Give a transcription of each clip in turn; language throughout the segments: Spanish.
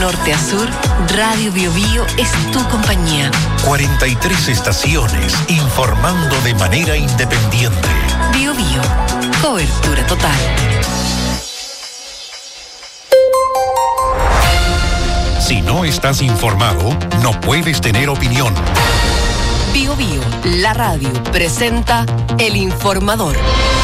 norte a sur, Radio Biobío es tu compañía. 43 estaciones informando de manera independiente. Biobío, cobertura total. Si no estás informado, no puedes tener opinión. Biobío, la radio, presenta El Informador.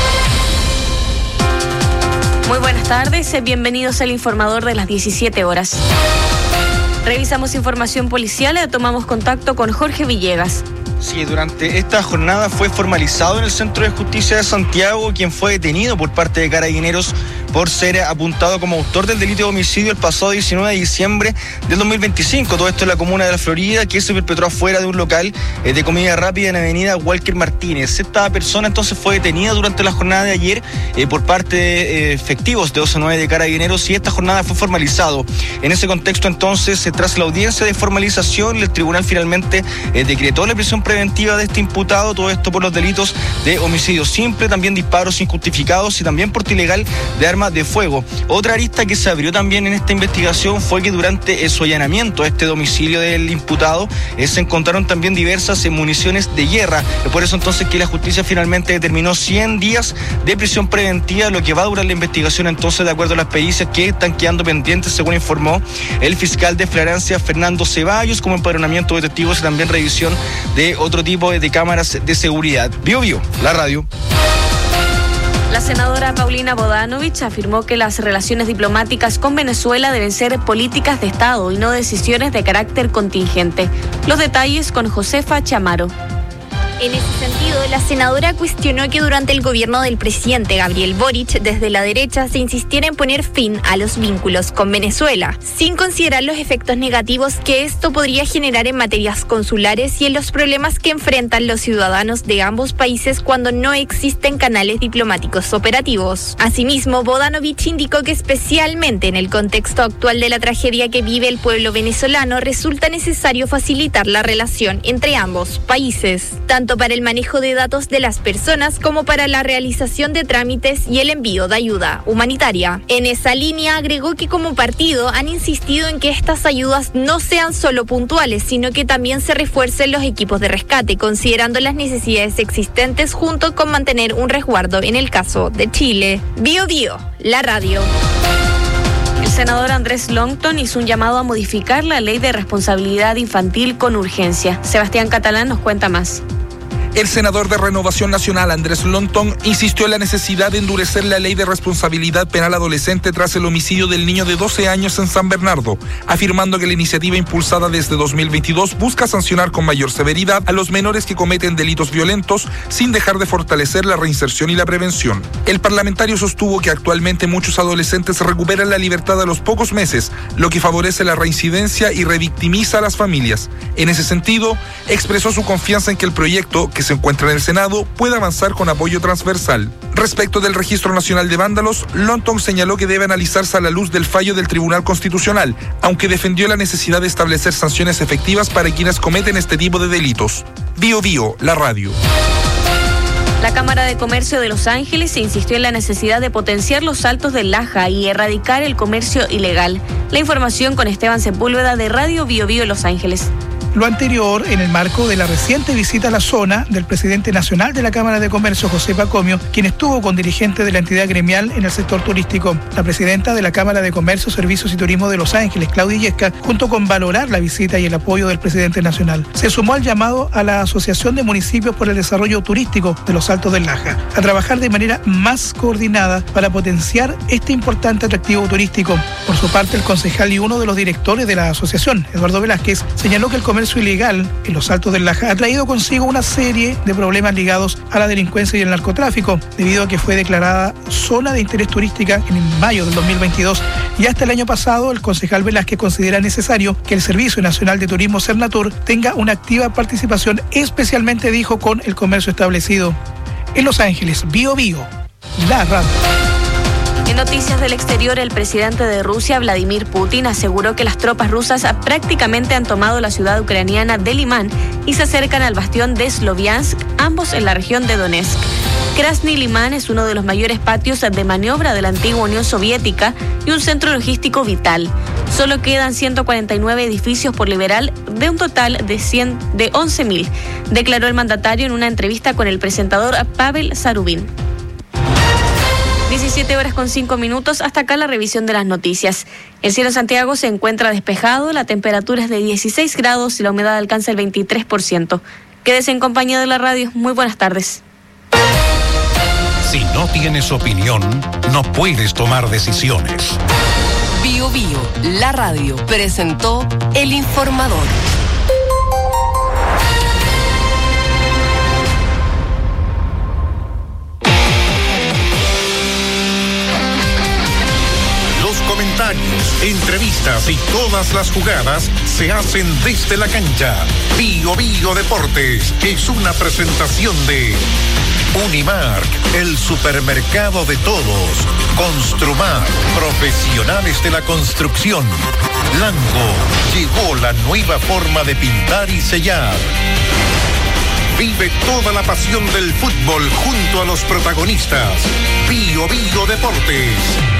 Muy buenas tardes, bienvenidos al Informador de las 17 horas. Revisamos información policial y tomamos contacto con Jorge Villegas. Sí, durante esta jornada fue formalizado en el Centro de Justicia de Santiago quien fue detenido por parte de Carabineros por ser apuntado como autor del delito de homicidio el pasado 19 de diciembre del 2025. Todo esto en la comuna de La Florida, que se perpetró afuera de un local de comida rápida en la avenida Walker Martínez. Esta persona entonces fue detenida durante la jornada de ayer por parte de efectivos de 209 de Carabineros y esta jornada fue formalizado. En ese contexto entonces, tras la audiencia de formalización, el tribunal finalmente decretó la prisión preventiva de este imputado, todo esto por los delitos de homicidio simple, también disparos injustificados y también porte ilegal de arma de fuego. Otra arista que se abrió también en esta investigación fue que durante su allanamiento a este domicilio del imputado se encontraron también diversas municiones de guerra. Por eso entonces que la justicia finalmente determinó 100 días de prisión preventiva, lo que va a durar la investigación entonces de acuerdo a las pericias que están quedando pendientes, según informó el fiscal de Flagrancia Fernando Ceballos, como empadronamiento de testigos y también revisión de otro tipo de cámaras de seguridad. Biobío, la radio. La senadora Paulina Bodanovich afirmó que las relaciones diplomáticas con Venezuela deben ser políticas de Estado y no decisiones de carácter contingente. Los detalles con Josefa Chamaro. En ese sentido, la senadora cuestionó que durante el gobierno del presidente Gabriel Boric, desde la derecha se insistiera en poner fin a los vínculos con Venezuela, sin considerar los efectos negativos que esto podría generar en materias consulares y en los problemas que enfrentan los ciudadanos de ambos países cuando no existen canales diplomáticos operativos. Asimismo, Bodanovich indicó que especialmente en el contexto actual de la tragedia que vive el pueblo venezolano, resulta necesario facilitar la relación entre ambos países, tanto para el manejo de datos de las personas como para la realización de trámites y el envío de ayuda humanitaria. En esa línea agregó que como partido han insistido en que estas ayudas no sean solo puntuales, sino que también se refuercen los equipos de rescate, considerando las necesidades existentes junto con mantener un resguardo en el caso de Chile. Biobío, la radio. El senador Andrés Longton hizo un llamado a modificar la ley de responsabilidad infantil con urgencia. Sebastián Catalán nos cuenta más. El senador de Renovación Nacional, Andrés Longton, insistió en la necesidad de endurecer la ley de responsabilidad penal adolescente tras el homicidio del niño de 12 años en San Bernardo, afirmando que la iniciativa impulsada desde 2022 busca sancionar con mayor severidad a los menores que cometen delitos violentos sin dejar de fortalecer la reinserción y la prevención. El parlamentario sostuvo que actualmente muchos adolescentes recuperan la libertad a los pocos meses, lo que favorece la reincidencia y revictimiza a las familias. En ese sentido, expresó su confianza en que el proyecto, que se encuentra en el Senado, puede avanzar con apoyo transversal. Respecto del Registro Nacional de Vándalos, Longton señaló que debe analizarse a la luz del fallo del Tribunal Constitucional, aunque defendió la necesidad de establecer sanciones efectivas para quienes cometen este tipo de delitos. Biobío, la radio. La Cámara de Comercio de Los Ángeles insistió en la necesidad de potenciar los saltos del Laja y erradicar el comercio ilegal. La información con Esteban Sepúlveda de Radio Biobío Los Ángeles. Lo anterior en el marco de la reciente visita a la zona del presidente nacional de la Cámara de Comercio, José Pacomio, quien estuvo con dirigentes de la entidad gremial en el sector turístico. La presidenta de la Cámara de Comercio, Servicios y Turismo de Los Ángeles, Claudia Yesca, junto con valorar la visita y el apoyo del presidente nacional, se sumó al llamado a la Asociación de Municipios por el Desarrollo Turístico de los Altos del Laja a trabajar de manera más coordinada para potenciar este importante atractivo turístico. Por su parte, el concejal y uno de los directores de la asociación, Eduardo Velázquez, señaló que el comercio ilegal en los Altos del Laja ha traído consigo una serie de problemas ligados a la delincuencia y el narcotráfico, debido a que fue declarada zona de interés turística en mayo del 2022 y hasta el año pasado el concejal Velázquez considera necesario que el Servicio Nacional de Turismo Sernatur tenga una activa participación, especialmente, dijo, con el comercio establecido. En Los Ángeles, Biobío, la radio. En noticias del exterior, el presidente de Rusia, Vladimir Putin, aseguró que las tropas rusas prácticamente han tomado la ciudad ucraniana de Limán y se acercan al bastión de Sloviansk, ambos en la región de Donetsk. Krasny Limán es uno de los mayores patios de maniobra de la antigua Unión Soviética y un centro logístico vital. Solo quedan 149 edificios por liberar de un total de 11.000, declaró el mandatario en una entrevista con el presentador Pavel Zarubin. 17:05. Hasta acá la revisión de las noticias. El cielo en Santiago se encuentra despejado, la temperatura es de 16 grados y la humedad alcanza el 23%. Quédese en compañía de la radio. Muy buenas tardes. Si no tienes opinión, no puedes tomar decisiones. Bio Bio, la radio, presentó El Informador. Comentarios, entrevistas y todas las jugadas se hacen desde la cancha. Bio Bio Deportes es una presentación de Unimark, el supermercado de todos. Construmar, profesionales de la construcción. Lango, llegó la nueva forma de pintar y sellar. Vive toda la pasión del fútbol junto a los protagonistas. Bio Bio Deportes.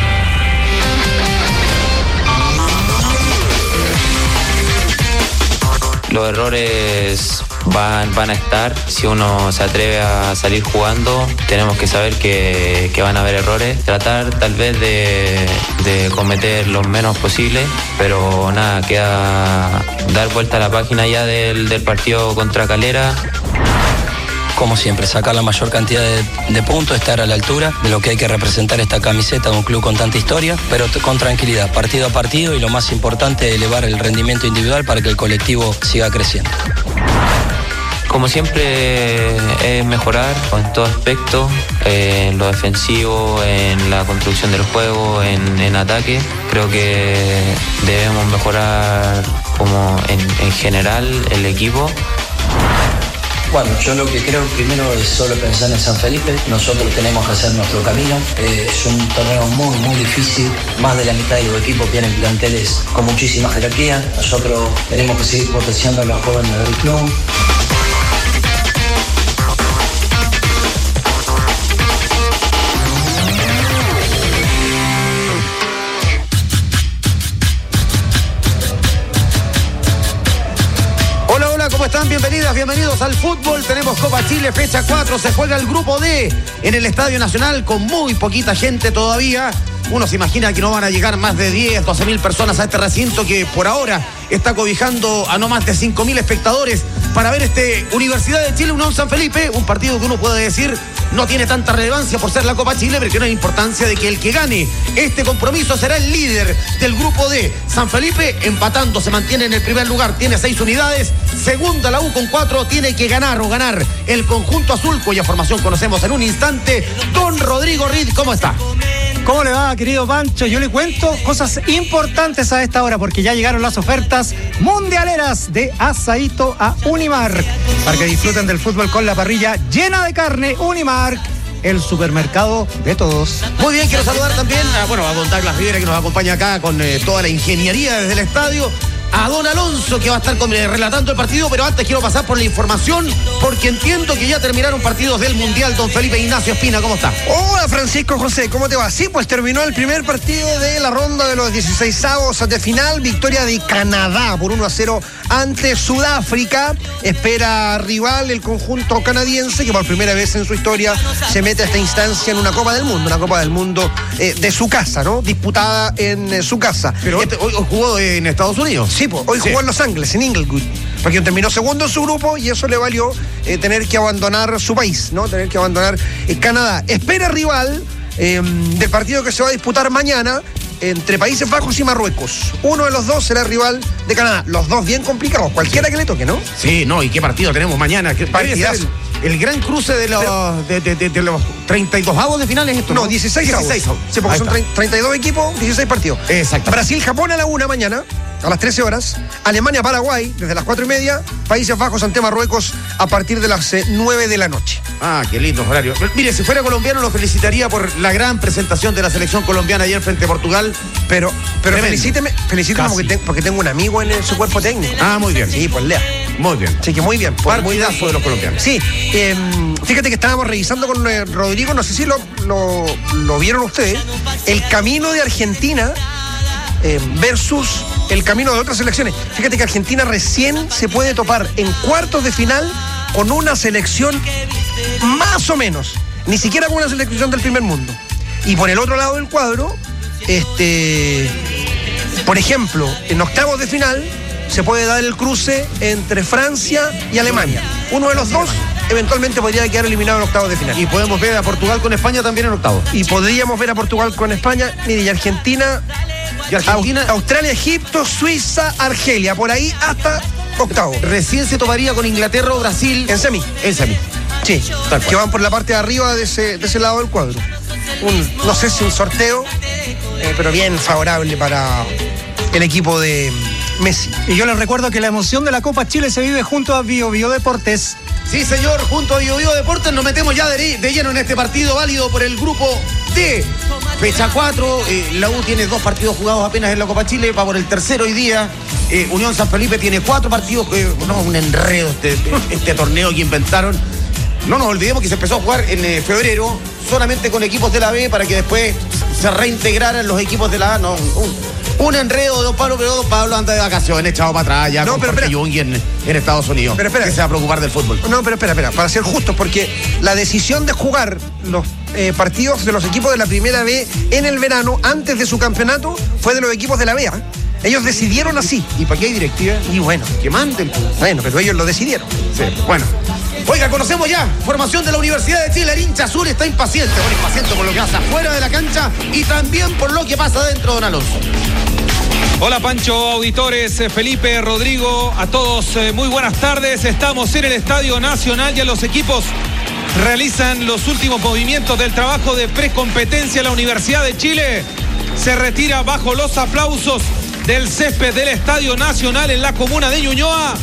Los errores van a estar. Si uno se atreve a salir jugando, tenemos que saber que van a haber errores. Tratar tal vez de cometer los menos posibles, pero nada, queda dar vuelta a la página ya del partido contra Calera. Como siempre, sacar la mayor cantidad de puntos, estar a la altura de lo que hay que representar esta camiseta de un club con tanta historia, pero con tranquilidad, partido a partido, y lo más importante, elevar el rendimiento individual para que el colectivo siga creciendo. Como siempre, es mejorar en todo aspecto, en lo defensivo, en la construcción del juego, en ataque. Creo que debemos mejorar como en general el equipo. Bueno, yo lo que creo primero es solo pensar en San Felipe. Nosotros tenemos que hacer nuestro camino. Es un torneo muy, muy difícil. Más de la mitad de los equipos tienen planteles con muchísima jerarquía. Nosotros tenemos que seguir potenciando a los jóvenes del club. ¿Cómo están? Bienvenidos al fútbol. Tenemos Copa Chile, fecha 4. Se juega el grupo D en el Estadio Nacional con muy poquita gente todavía. Uno se imagina que no van a llegar más de 10, 12.000 personas a este recinto que por ahora está cobijando a no más de 5.000 espectadores para ver Universidad de Chile, Unión San Felipe, un partido que uno puede decir no tiene tanta relevancia por ser la Copa Chile, pero tiene la importancia de que el que gane este compromiso será el líder del grupo D. San Felipe, empatando, se mantiene en el primer lugar, tiene 6 unidades. Segunda la U con 4, tiene que ganar el conjunto azul, cuya formación conocemos en un instante. Don Rodrigo Reed, ¿cómo está? ¿Cómo le va, querido Pancho? Yo le cuento cosas importantes a esta hora porque ya llegaron las ofertas mundialeras de Asaíto a Unimark para que disfruten del fútbol con la parrilla llena de carne. Unimark, el supermercado de todos. Muy bien, quiero saludar también a don Douglas Rivera, que nos acompaña acá con toda la ingeniería desde el estadio. A don Alonso, que va a estar relatando el partido, pero antes quiero pasar por la información, porque entiendo que ya terminaron partidos del Mundial. Don Felipe Ignacio Espina, ¿cómo está? Hola, Francisco José, ¿cómo te va? Sí, pues terminó el primer partido de la ronda de los 16avos de final, victoria de Canadá por 1-0 ante Sudáfrica. Espera rival el conjunto canadiense, que por primera vez en su historia se mete a esta instancia en una Copa del Mundo de su casa, ¿no? Disputada en su casa. Pero hoy jugó en Estados Unidos. Sí, pues, hoy jugó en Los Ángeles, en Inglewood, porque terminó segundo en su grupo y eso le valió tener que abandonar su país, ¿no? Tener que abandonar Canadá. Espera rival del partido que se va a disputar mañana entre Países Bajos y Marruecos. Uno de los dos será rival de Canadá. Los dos bien complicados, cualquiera que le toque, ¿no? Sí, no, ¿y qué partido tenemos mañana? Partidazo. El gran cruce de los 32avos de finales esto, ¿no? 16avos. Sí, porque son 32 equipos, 16 partidos. Exacto. Brasil-Japón a la 1 mañana, a las 13 horas. Alemania-Paraguay, desde las 4:30. Países Bajos ante Marruecos a partir de las 9 de la noche. Ah, qué lindo horario. Mire, si fuera colombiano lo felicitaría por la gran presentación de la selección colombiana ayer frente a Portugal. Pero felicíteme porque tengo un amigo en su cuerpo técnico. Ah, muy bien. Sí, pues lea. Muy bien. Sí, que muy bien. Partidazo de los colombianos. Sí, fíjate que estábamos revisando con Rodrigo, no sé si lo vieron ustedes, el camino de Argentina versus el camino de otras selecciones. Fíjate que Argentina recién se puede topar en cuartos de final con una selección más o menos, ni siquiera con una selección del primer mundo. Y por el otro lado del cuadro, por ejemplo, en octavos de final se puede dar el cruce entre Francia y Alemania. Uno de los dos eventualmente podría quedar eliminado en octavos de final. Y podemos ver a Portugal con España también en octavos. Y podríamos ver a Portugal con España. Mire, y Argentina, Australia, Egipto, Suiza, Argelia, por ahí hasta octavos. Recién se tomaría con Inglaterra o Brasil. En semi. Sí, que van por la parte de arriba de ese lado del cuadro. No sé si un sorteo, pero bien favorable para el equipo de Messi. Y yo les recuerdo que la emoción de la Copa Chile se vive junto a Bio Bio Deportes. Sí, señor, junto a Bio Bio Deportes nos metemos ya de lleno en este partido válido por el grupo D. Fecha 4, la U tiene 2 partidos jugados apenas en la Copa Chile, va por el tercero hoy día. Unión San Felipe tiene 4 partidos, un enredo este torneo que inventaron. No nos olvidemos que se empezó a jugar en febrero solamente con equipos de la B para que después se reintegraran los equipos de la A. No, un enredo de Don Pablo, pero Don Pablo anda de vacaciones, echado para atrás ya, no, con Jorge Yungi en Estados Unidos. Pero espera, que se va a preocupar del fútbol. No, pero espera, para ser justos, porque la decisión de jugar los partidos de los equipos de la primera B en el verano, antes de su campeonato, fue de los equipos de la B. Ellos decidieron así. ¿Y para qué hay directiva? Y bueno, que manden. Bueno, pero ellos lo decidieron. Sí, bueno. Oiga, conocemos ya formación de la Universidad de Chile. El hincha azul está impaciente por lo que pasa afuera de la cancha y también por lo que pasa dentro, don Alonso. Hola Pancho, auditores, Felipe, Rodrigo, a todos muy buenas tardes. Estamos en el Estadio Nacional, ya los equipos realizan los últimos movimientos del trabajo de precompetencia. La Universidad de Chile se retira bajo los aplausos del césped del Estadio Nacional en la comuna de Ñuñoa.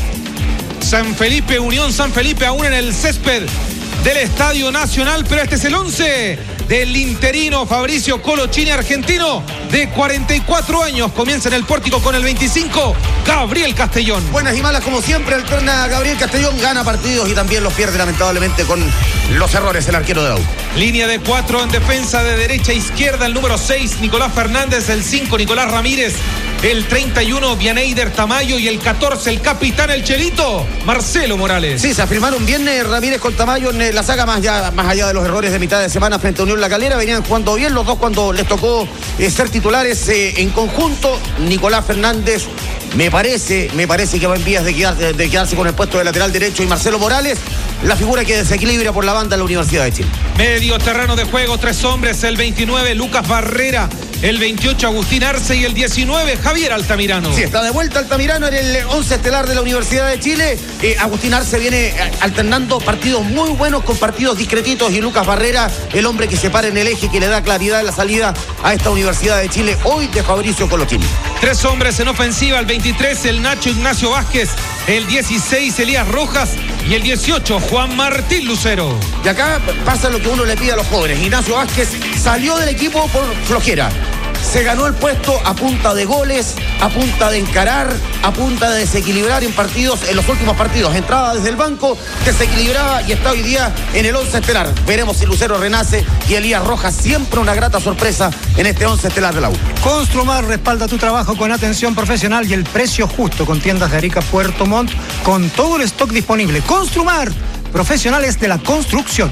San Felipe, Unión San Felipe aún en el césped del Estadio Nacional, pero este es el 11 del interino Fabricio Colochini, argentino de 44 años. Comienza en el pórtico con el 25, Gabriel Castellón. Buenas y malas como siempre, alterna Gabriel Castellón, gana partidos y también los pierde lamentablemente con los errores el arquero de la U. Línea de 4 en defensa de derecha a izquierda, el número 6, Nicolás Fernández, el 5, Nicolás Ramírez, el 31, Vianeider Tamayo y el 14, el capitán, el Chelito, Marcelo Morales. Sí, se afirmaron bien Ramírez con Tamayo en la saga más allá de los errores de mitad de semana frente a Unión La Calera. Venían jugando bien los dos cuando les tocó ser titulares en conjunto. Nicolás Fernández me parece que va en vías de quedarse con el puesto de lateral derecho, y Marcelo Morales, la figura que desequilibra por la banda en la Universidad de Chile. Medio terreno de juego, 3 hombres, el 29, Lucas Barrera, el 28, Agustín Arce y el 19, Javier Altamirano. Sí, está de vuelta Altamirano en el 11 estelar de la Universidad de Chile. Agustín Arce viene alternando partidos muy buenos con partidos discretitos, y Lucas Barrera, el hombre que se para en el eje, que le da claridad en la salida a esta Universidad de Chile hoy de Fabricio Colochini. 3 hombres en ofensiva, el 23, el Nacho Ignacio Vázquez, el 16, Elías Rojas y el 18, Juan Martín Lucero. Y acá pasa lo que uno le pide a los jóvenes. Ignacio Vázquez salió del equipo por flojera. Se ganó el puesto a punta de goles, a punta de encarar, a punta de desequilibrar en partidos, en los últimos partidos. Entraba desde el banco, desequilibraba y está hoy día en el 11 estelar. Veremos si Lucero renace y Elías Rojas, siempre una grata sorpresa en este 11 estelar de la U. Construmar respalda tu trabajo con atención profesional y el precio justo, con tiendas de Arica, Puerto Montt, con todo el stock disponible. Construmar, profesionales de la construcción.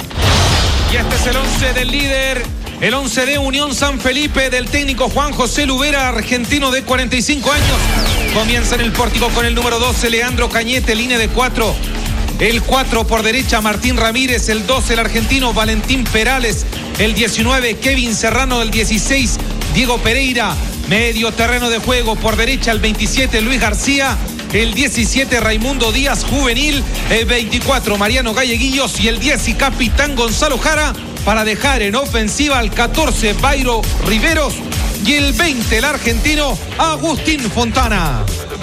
Y este es el 11 del líder. El 11 de Unión San Felipe del técnico Juan José Lubera, argentino de 45 años. Comienza en el pórtico con el número 12, Leandro Cañete, línea de 4. El 4 por derecha, Martín Ramírez. El 12, el argentino Valentín Perales. El 19, Kevin Serrano. El 16, Diego Pereira. Medio terreno de juego por derecha, el 27, Luis García. El 17, Raimundo Díaz, juvenil. El 24, Mariano Galleguillos. Y el 10, y capitán Gonzalo Jara, para dejar en ofensiva al 14, Bairo Riveros, y el 20, el argentino Agustín Fontana.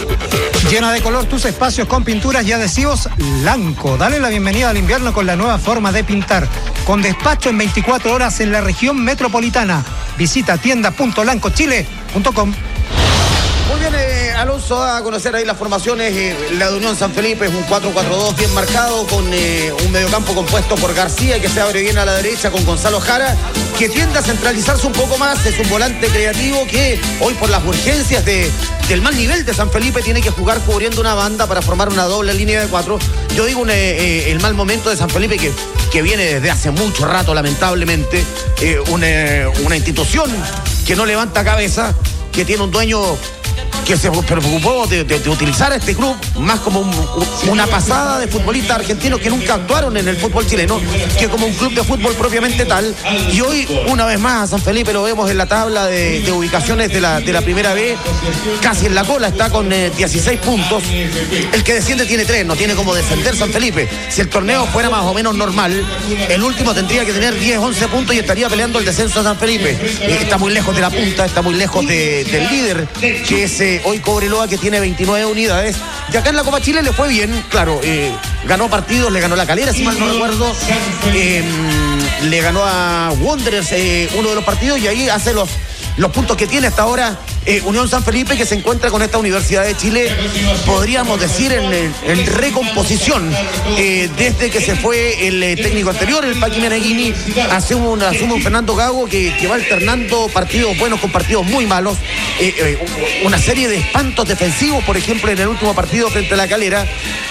Llena de color tus espacios con pinturas y adhesivos Lanco. Dale la bienvenida al invierno con la nueva forma de pintar, con despacho en 24 horas en la región metropolitana. Visita tienda.lancochile.com. Muy bien, Alonso va a conocer ahí las formaciones. La de Unión San Felipe es un 4-4-2 bien marcado, con un mediocampo compuesto por García, que se abre bien a la derecha, con Gonzalo Jara, que tiende a centralizarse un poco más. Es un volante creativo que hoy, por las urgencias del mal nivel de San Felipe, tiene que jugar cubriendo una banda para formar una doble línea de 4. Yo digo el mal momento de San Felipe que viene desde hace mucho rato, lamentablemente. Una institución que no levanta cabeza, que tiene un dueño que se preocupó de utilizar a este club más como una pasada de futbolistas argentinos que nunca actuaron en el fútbol chileno, que como un club de fútbol propiamente tal. Y hoy, una vez más, a San Felipe lo vemos en la tabla de ubicaciones de la primera B, casi en la cola, está con 16 puntos. El que desciende tiene 3, no tiene como descender San Felipe. Si el torneo fuera más o menos normal, el último tendría que tener 10, 11 puntos y estaría peleando el descenso a San Felipe. Está muy lejos de la punta, está muy lejos del líder, que es hoy Cobreloa, que tiene 29 unidades. Y acá en la Copa Chile le fue bien, claro, ganó partidos, le ganó La Calera, si mal no recuerdo, le ganó a Wanderers uno de los partidos, y ahí hace los puntos que tiene hasta ahora Unión San Felipe, que se encuentra con esta Universidad de Chile, podríamos decir, en recomposición. Desde que se fue el técnico anterior, el Paqui Meneghini, asume un Fernando Gago que va alternando partidos buenos con partidos muy malos. Una serie de espantos defensivos, por ejemplo, en el último partido frente a La Calera,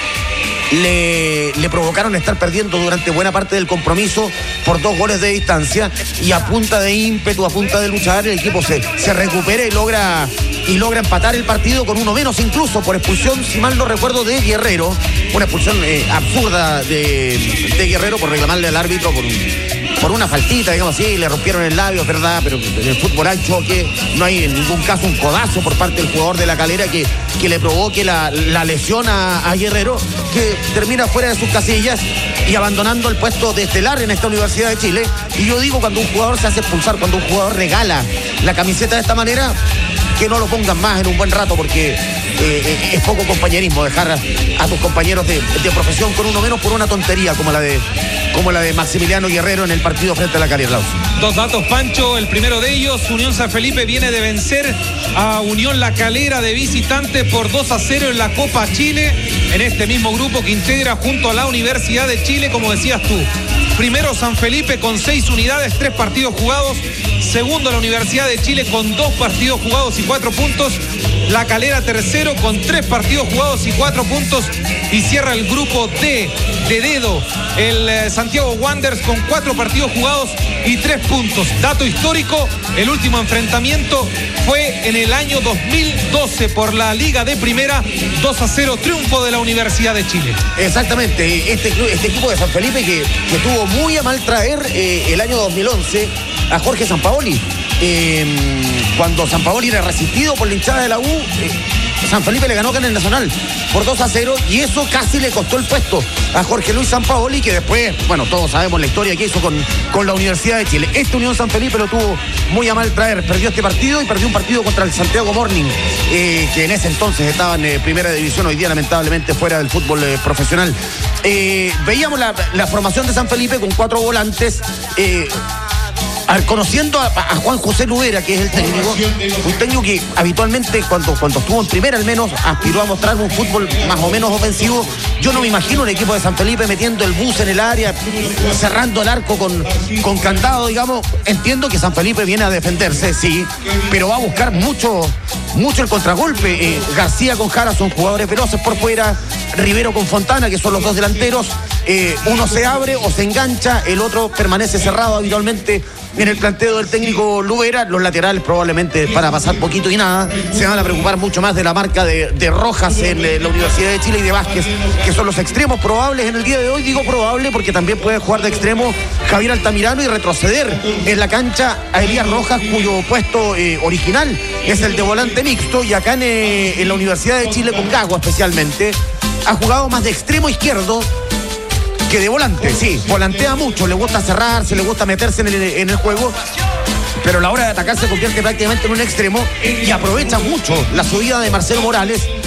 le provocaron estar perdiendo durante buena parte del compromiso por 2 goles de distancia, y a punta de ímpetu, a punta de luchar, el equipo se recupera y logra empatar el partido con uno menos, incluso por expulsión, si mal no recuerdo, de Guerrero. Una expulsión absurda de Guerrero por reclamarle al árbitro por una faltita, digamos así, le rompieron el labio, es verdad, pero en el fútbol hay choque, no hay en ningún caso un codazo por parte del jugador de La Calera que le provoque la lesión a Guerrero, que termina fuera de sus casillas y abandonando el puesto de estelar en esta Universidad de Chile. Y yo digo, cuando un jugador se hace expulsar, cuando un jugador regala la camiseta de esta manera, que no lo pongan más en un buen rato, porque es poco compañerismo dejar a tus compañeros de profesión con uno menos por una tontería como la de Maximiliano Guerrero en el partido frente a La Calera. 2 datos, Pancho. El primero de ellos: Unión San Felipe viene de vencer a Unión La Calera de visitante por 2-0 en la Copa Chile, en este mismo grupo que integra junto a la Universidad de Chile, como decías tú. Primero San Felipe con 6 unidades, 3 partidos jugados. Segundo la Universidad de Chile con 2 partidos jugados y 4 puntos. La Calera tercero con 3 partidos jugados y 4 puntos. Y cierra el grupo D de dedo el Santiago Wanderers con 4 partidos jugados y 3 puntos. Dato histórico: el último enfrentamiento fue en el año 2012 por la Liga de Primera, 2-0, triunfo de la Universidad de Chile. Exactamente, este equipo de San Felipe que tuvo muy a mal traer el año 2011 a Jorge Sampaoli. Cuando Sampaoli era resistido por la hinchada de la U, San Felipe le ganó acá en el Nacional por 2-0, y eso casi le costó el puesto a Jorge Luis Sampaoli, que después, bueno, todos sabemos la historia que hizo con la Universidad de Chile. Esta Unión San Felipe lo tuvo muy a mal traer, perdió este partido y perdió un partido contra el Santiago Morning, que en ese entonces estaba en primera división, hoy día lamentablemente fuera del fútbol profesional. Veíamos la formación de San Felipe con 4 volantes, conociendo a Juan José Lubera, que es el técnico, un técnico que habitualmente cuando estuvo en primera al menos aspiró a mostrar un fútbol más o menos ofensivo. Yo no me imagino un equipo de San Felipe metiendo el bus en el área, cerrando el arco con candado, digamos. Entiendo que San Felipe viene a defenderse, sí, pero va a buscar mucho el contragolpe. García con Jara son jugadores veloces por fuera, Rivero con Fontana, que son los 2 delanteros. Uno se abre o se engancha, el otro permanece cerrado habitualmente en el planteo del técnico Lubera. Los laterales probablemente para pasar poquito y nada se van a preocupar mucho más de la marca de Rojas en la Universidad de Chile y de Vázquez, que son los extremos probables en el día de hoy. Digo probable porque también puede jugar de extremo Javier Altamirano y retroceder en la cancha a Elías Rojas, cuyo puesto original es el de volante mixto, y acá en la Universidad de Chile, con Gago especialmente, ha jugado más de extremo izquierdo que de volante. Sí, volantea mucho, le gusta cerrarse, le gusta meterse en el juego, pero a la hora de atacar se convierte prácticamente en un extremo y aprovecha mucho la subida de Marcelo Morales,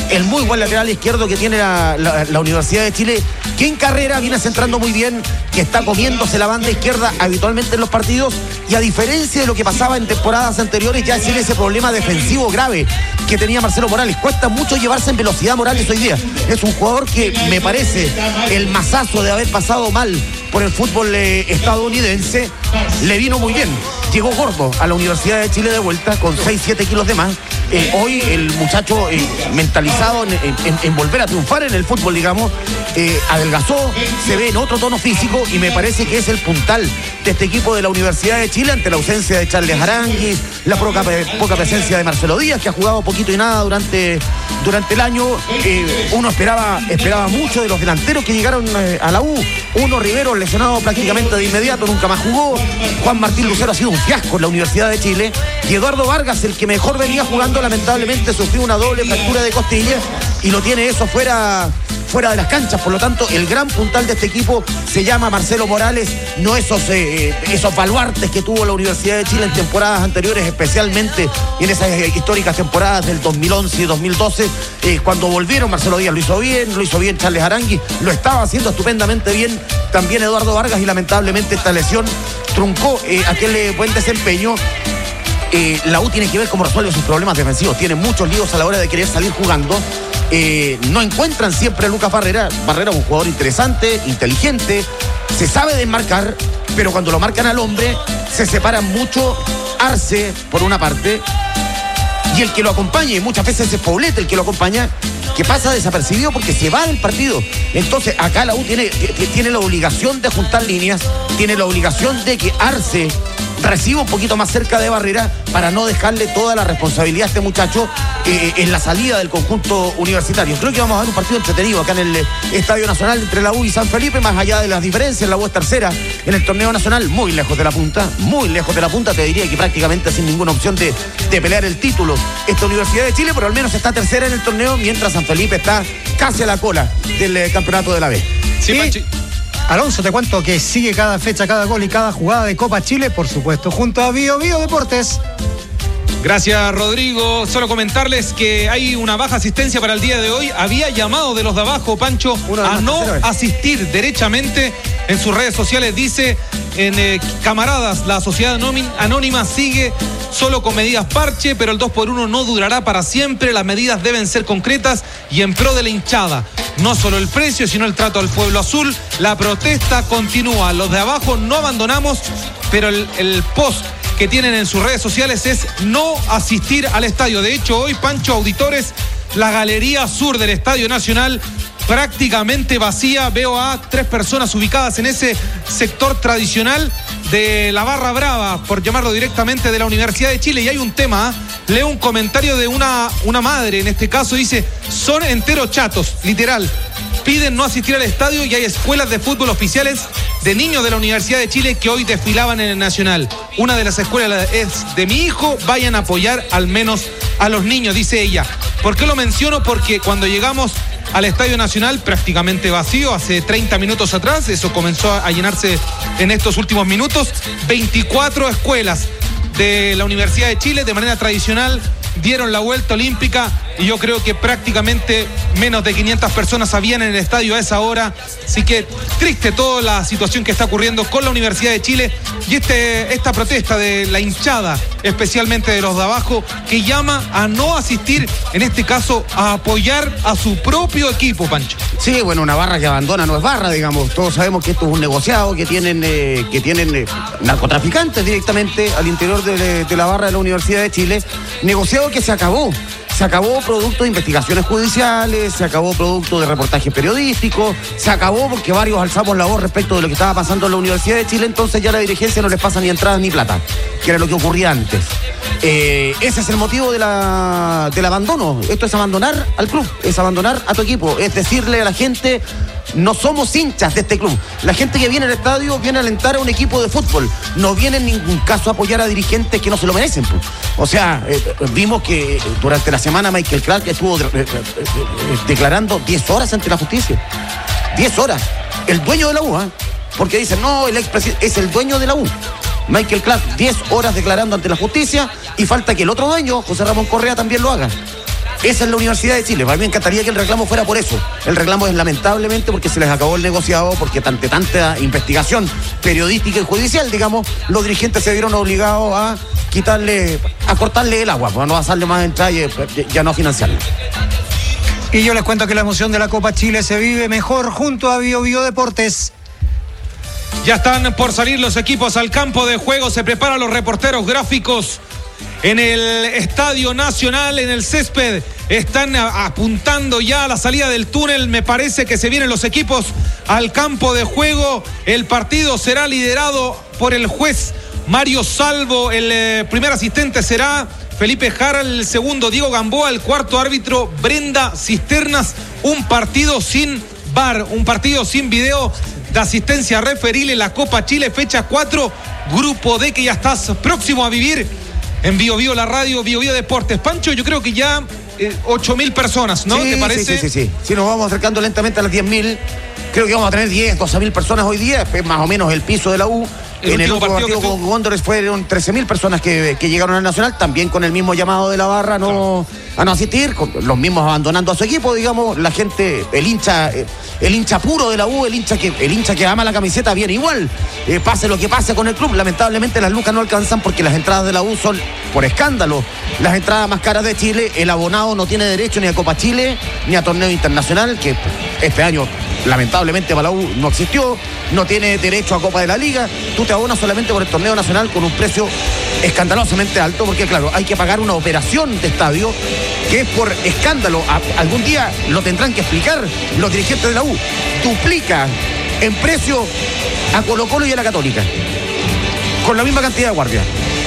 el muy buen lateral izquierdo que tiene la Universidad de Chile, que en carrera viene centrando muy bien, que está comiéndose la banda izquierda habitualmente en los partidos, y a diferencia de lo que pasaba en temporadas anteriores, ya tiene ese problema defensivo grave que tenía Marcelo Morales. Cuesta mucho llevarse en velocidad Morales hoy día. Es un jugador que me parece el mazazo de haber pasado mal por el fútbol estadounidense, le vino muy bien. Llegó gordo a la Universidad de Chile de vuelta con 6-7 kilos de más. Hoy el muchacho mentalizado en volver a triunfar en el fútbol, digamos, adelgazó, se ve en otro tono físico, y me parece que es el puntal de este equipo de la Universidad de Chile ante la ausencia de Charles Aranguis, la poca presencia de Marcelo Díaz, que ha jugado poquito y nada durante el año. Uno esperaba mucho de los delanteros que llegaron a la U. Uno, Rivero, lesionado prácticamente de inmediato, nunca más jugó. Juan Martín Lucero ha sido un fiasco en la Universidad de Chile, y Eduardo Vargas, el que mejor venía jugando, lamentablemente sufrió una doble fractura de costilla y lo tiene eso fuera de las canchas. Por lo tanto, el gran puntal de este equipo se llama Marcelo Morales, no esos baluartes que tuvo la Universidad de Chile en temporadas anteriores, especialmente en esas históricas temporadas del 2011 y 2012, cuando volvieron. Marcelo Díaz lo hizo bien Charles Aranguis, lo estaba haciendo estupendamente bien también Eduardo Vargas, y lamentablemente esta lesión truncó aquel buen desempeño. La U tiene que ver cómo resuelve sus problemas defensivos, tiene muchos líos a la hora de querer salir jugando. No encuentran siempre a Lucas Barrera. Barrera es un jugador interesante, inteligente, se sabe desmarcar, pero cuando lo marcan al hombre se separan mucho. Arce, por una parte, y el que lo acompaña, y muchas veces es Poblete el que lo acompaña, que pasa desapercibido porque se va del partido. Entonces acá la U tiene la obligación de juntar líneas, tiene la obligación de que Arce reciba un poquito más cerca de Barrera para no dejarle toda la responsabilidad a este muchacho en la salida del conjunto universitario. Creo que vamos a ver un partido entretenido acá en el Estadio Nacional entre la U y San Felipe, más allá de las diferencias. La U es tercera en el torneo nacional, muy lejos de la punta, te diría que prácticamente sin ninguna opción de pelear el título esta Universidad de Chile, pero al menos está tercera en el torneo, mientras San Felipe está casi a la cola del campeonato de la B. Sí, Alonso, te cuento que sigue cada fecha, cada gol y cada jugada de Copa Chile, por supuesto, junto a Bio Deportes. Gracias, Rodrigo. Solo comentarles que hay una baja asistencia para el día de hoy. Había llamado de los de abajo, Pancho, a no asistir derechamente. En sus redes sociales dice, camaradas, la sociedad anónima sigue solo con medidas parche, pero el 2x1 no durará para siempre. Las medidas deben ser concretas y en pro de la hinchada. No solo el precio, sino el trato al pueblo azul. La protesta continúa. Los de abajo no abandonamos, pero el post que tienen en sus redes sociales es no asistir al estadio. De hecho, hoy, Pancho, auditores, la galería sur del Estadio Nacional prácticamente vacía. Veo a 3 personas ubicadas en ese sector tradicional de la barra brava, por llamarlo directamente, de la Universidad de Chile. Y hay un tema, leo un comentario de una madre, en este caso, dice, son enteros chatos, literal. Piden no asistir al estadio y hay escuelas de fútbol oficiales de niños de la Universidad de Chile que hoy desfilaban en el Nacional. Una de las escuelas es de mi hijo, vayan a apoyar al menos a los niños, dice ella. ¿Por qué lo menciono? Porque cuando llegamos al Estadio Nacional, prácticamente vacío, hace 30 minutos atrás, eso comenzó a llenarse en estos últimos minutos, 24 escuelas de la Universidad de Chile de manera tradicional dieron la vuelta olímpica, y yo creo que prácticamente menos de 500 personas habían en el estadio a esa hora. Así que triste toda la situación que está ocurriendo con la Universidad de Chile y esta protesta de la hinchada, especialmente de los de abajo, que llama a no asistir, en este caso a apoyar a su propio equipo, Pancho. Sí, bueno, una barra que abandona no es barra, digamos. Todos sabemos que esto es un negociado, que tienen narcotraficantes directamente al interior de la barra de la Universidad de Chile. Negociado que se acabó. Se acabó producto de investigaciones judiciales, se acabó producto de reportajes periodísticos, se acabó porque varios alzamos la voz respecto de lo que estaba pasando en la Universidad de Chile. Entonces ya a la dirigencia no les pasa ni entradas ni plata, que era lo que ocurría antes. Ese es el motivo del abandono. Esto es abandonar al club, es abandonar a tu equipo, es decirle a la gente: no somos hinchas de este club. La gente que viene al estadio viene a alentar a un equipo de fútbol, no viene en ningún caso a apoyar a dirigentes que no se lo merecen, pues. O sea, vimos que durante la semana Michael Clark estuvo declarando 10 horas ante la justicia. 10 horas. El dueño de la U, porque dicen, no, el expresidente es el dueño de la U. Michael Clark, 10 horas declarando ante la justicia, y falta que el otro dueño, José Ramón Correa, también lo haga. Esa es la Universidad de Chile. A mí me encantaría que el reclamo fuera por eso. El reclamo es lamentablemente porque se les acabó el negociado, porque ante tanta investigación periodística y judicial, digamos, los dirigentes se vieron obligados a cortarle el agua, para no pasarle más entrada y ya no financiarlo. Y yo les cuento que la emoción de la Copa Chile se vive mejor junto a Bio Bio Deportes. Ya están por salir los equipos al campo de juego, se preparan los reporteros gráficos en el Estadio Nacional, en el césped. Están apuntando ya a la salida del túnel. Me parece que se vienen los equipos al campo de juego. El partido será liderado por el juez Mario Salvo. El primer asistente será Felipe Jara, el segundo Diego Gamboa, el cuarto árbitro Brenda Cisternas. Un partido sin VAR, un partido sin video de asistencia referil en la Copa Chile, fecha 4, Grupo D, que ya estás próximo a vivir en Bio Bio, la radio Bio Bio Deportes. Pancho, yo creo que ya 8.000 personas, ¿no? Sí, ¿Te parece? Sí. Si nos vamos acercando lentamente a las 10.000, creo que vamos a tener 10, 12.000 personas hoy día, es más o menos el piso de la U. En el último partido con Wanderers fueron 13.000 personas que llegaron al Nacional, también con el mismo llamado de la barra a no asistir, con los mismos abandonando a su equipo, digamos, la gente, el hincha puro de la U, el hincha que ama la camiseta viene igual, pase lo que pase con el club. Lamentablemente las lucas no alcanzan porque las entradas de la U son, por escándalo, las entradas más caras de Chile. El abonado no tiene derecho ni a Copa Chile ni a torneo internacional, que este año lamentablemente para la U no existió, no tiene derecho a Copa de la Liga. Tú te abonas solamente por el torneo nacional con un precio escandalosamente alto, porque claro, hay que pagar una operación de estadio que es por escándalo. Algún día lo tendrán que explicar los dirigentes de la U. Duplica en precio a Colo-Colo y a la Católica, con la misma cantidad de guardia.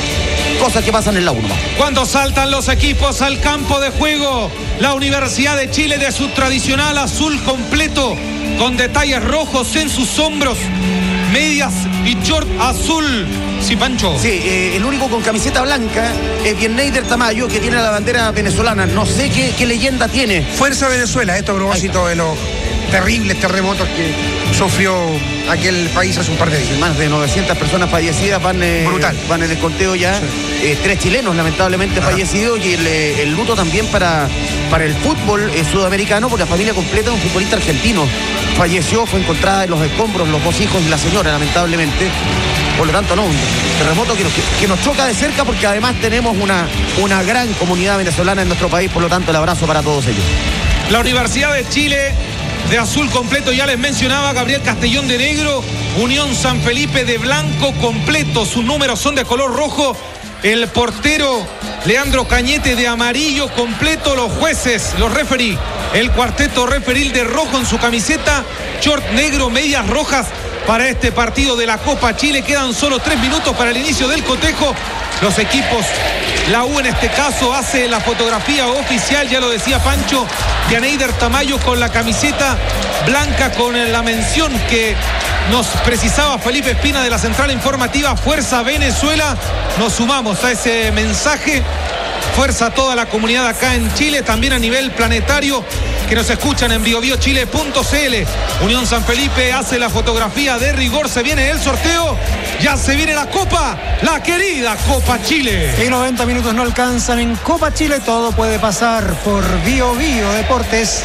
Cosas que pasan en la U nomás. Cuando saltan los equipos al campo de juego, la Universidad de Chile de su tradicional azul completo, con detalles rojos en sus hombros, medias y short azul. Sí, Pancho. Sí, el único con camiseta blanca es Bienneider Tamayo, que tiene la bandera venezolana. No sé qué leyenda tiene. Fuerza Venezuela, esto a propósito de los terribles terremotos que sufrió aquel país hace un par de días. Más de 900 personas fallecidas van en el conteo ya. Sí. 3 chilenos lamentablemente fallecidos, y el luto también para el fútbol sudamericano, porque la familia completa de un futbolista argentino falleció, fue encontrada en los escombros, los 2 hijos y la señora, lamentablemente. Por lo tanto, un terremoto que nos choca de cerca, porque además tenemos una gran comunidad venezolana en nuestro país. Por lo tanto, el abrazo para todos ellos. La Universidad de Chile de azul completo, ya les mencionaba, Gabriel Castellón de negro, Unión San Felipe de blanco completo, sus números son de color rojo, el portero Leandro Cañete de amarillo completo, los jueces, los referí, el cuarteto referil de rojo en su camiseta, short negro, medias rojas para este partido de la Copa Chile. Quedan solo 3 minutos para el inicio del cotejo. Los equipos, la U en este caso hace la fotografía oficial, ya lo decía Pancho, Bienneider Tamayo con la camiseta blanca, con la mención que nos precisaba Felipe Espina de la central informativa, Fuerza Venezuela. Nos sumamos a ese mensaje. Fuerza a toda la comunidad acá en Chile, también a nivel planetario, que nos escuchan en biobiochile.cl. Unión San Felipe hace la fotografía de rigor, se viene el sorteo, ya se viene la Copa, la querida Copa Chile. Y 90 minutos no alcanzan en Copa Chile, todo puede pasar por Bio Bio Deportes.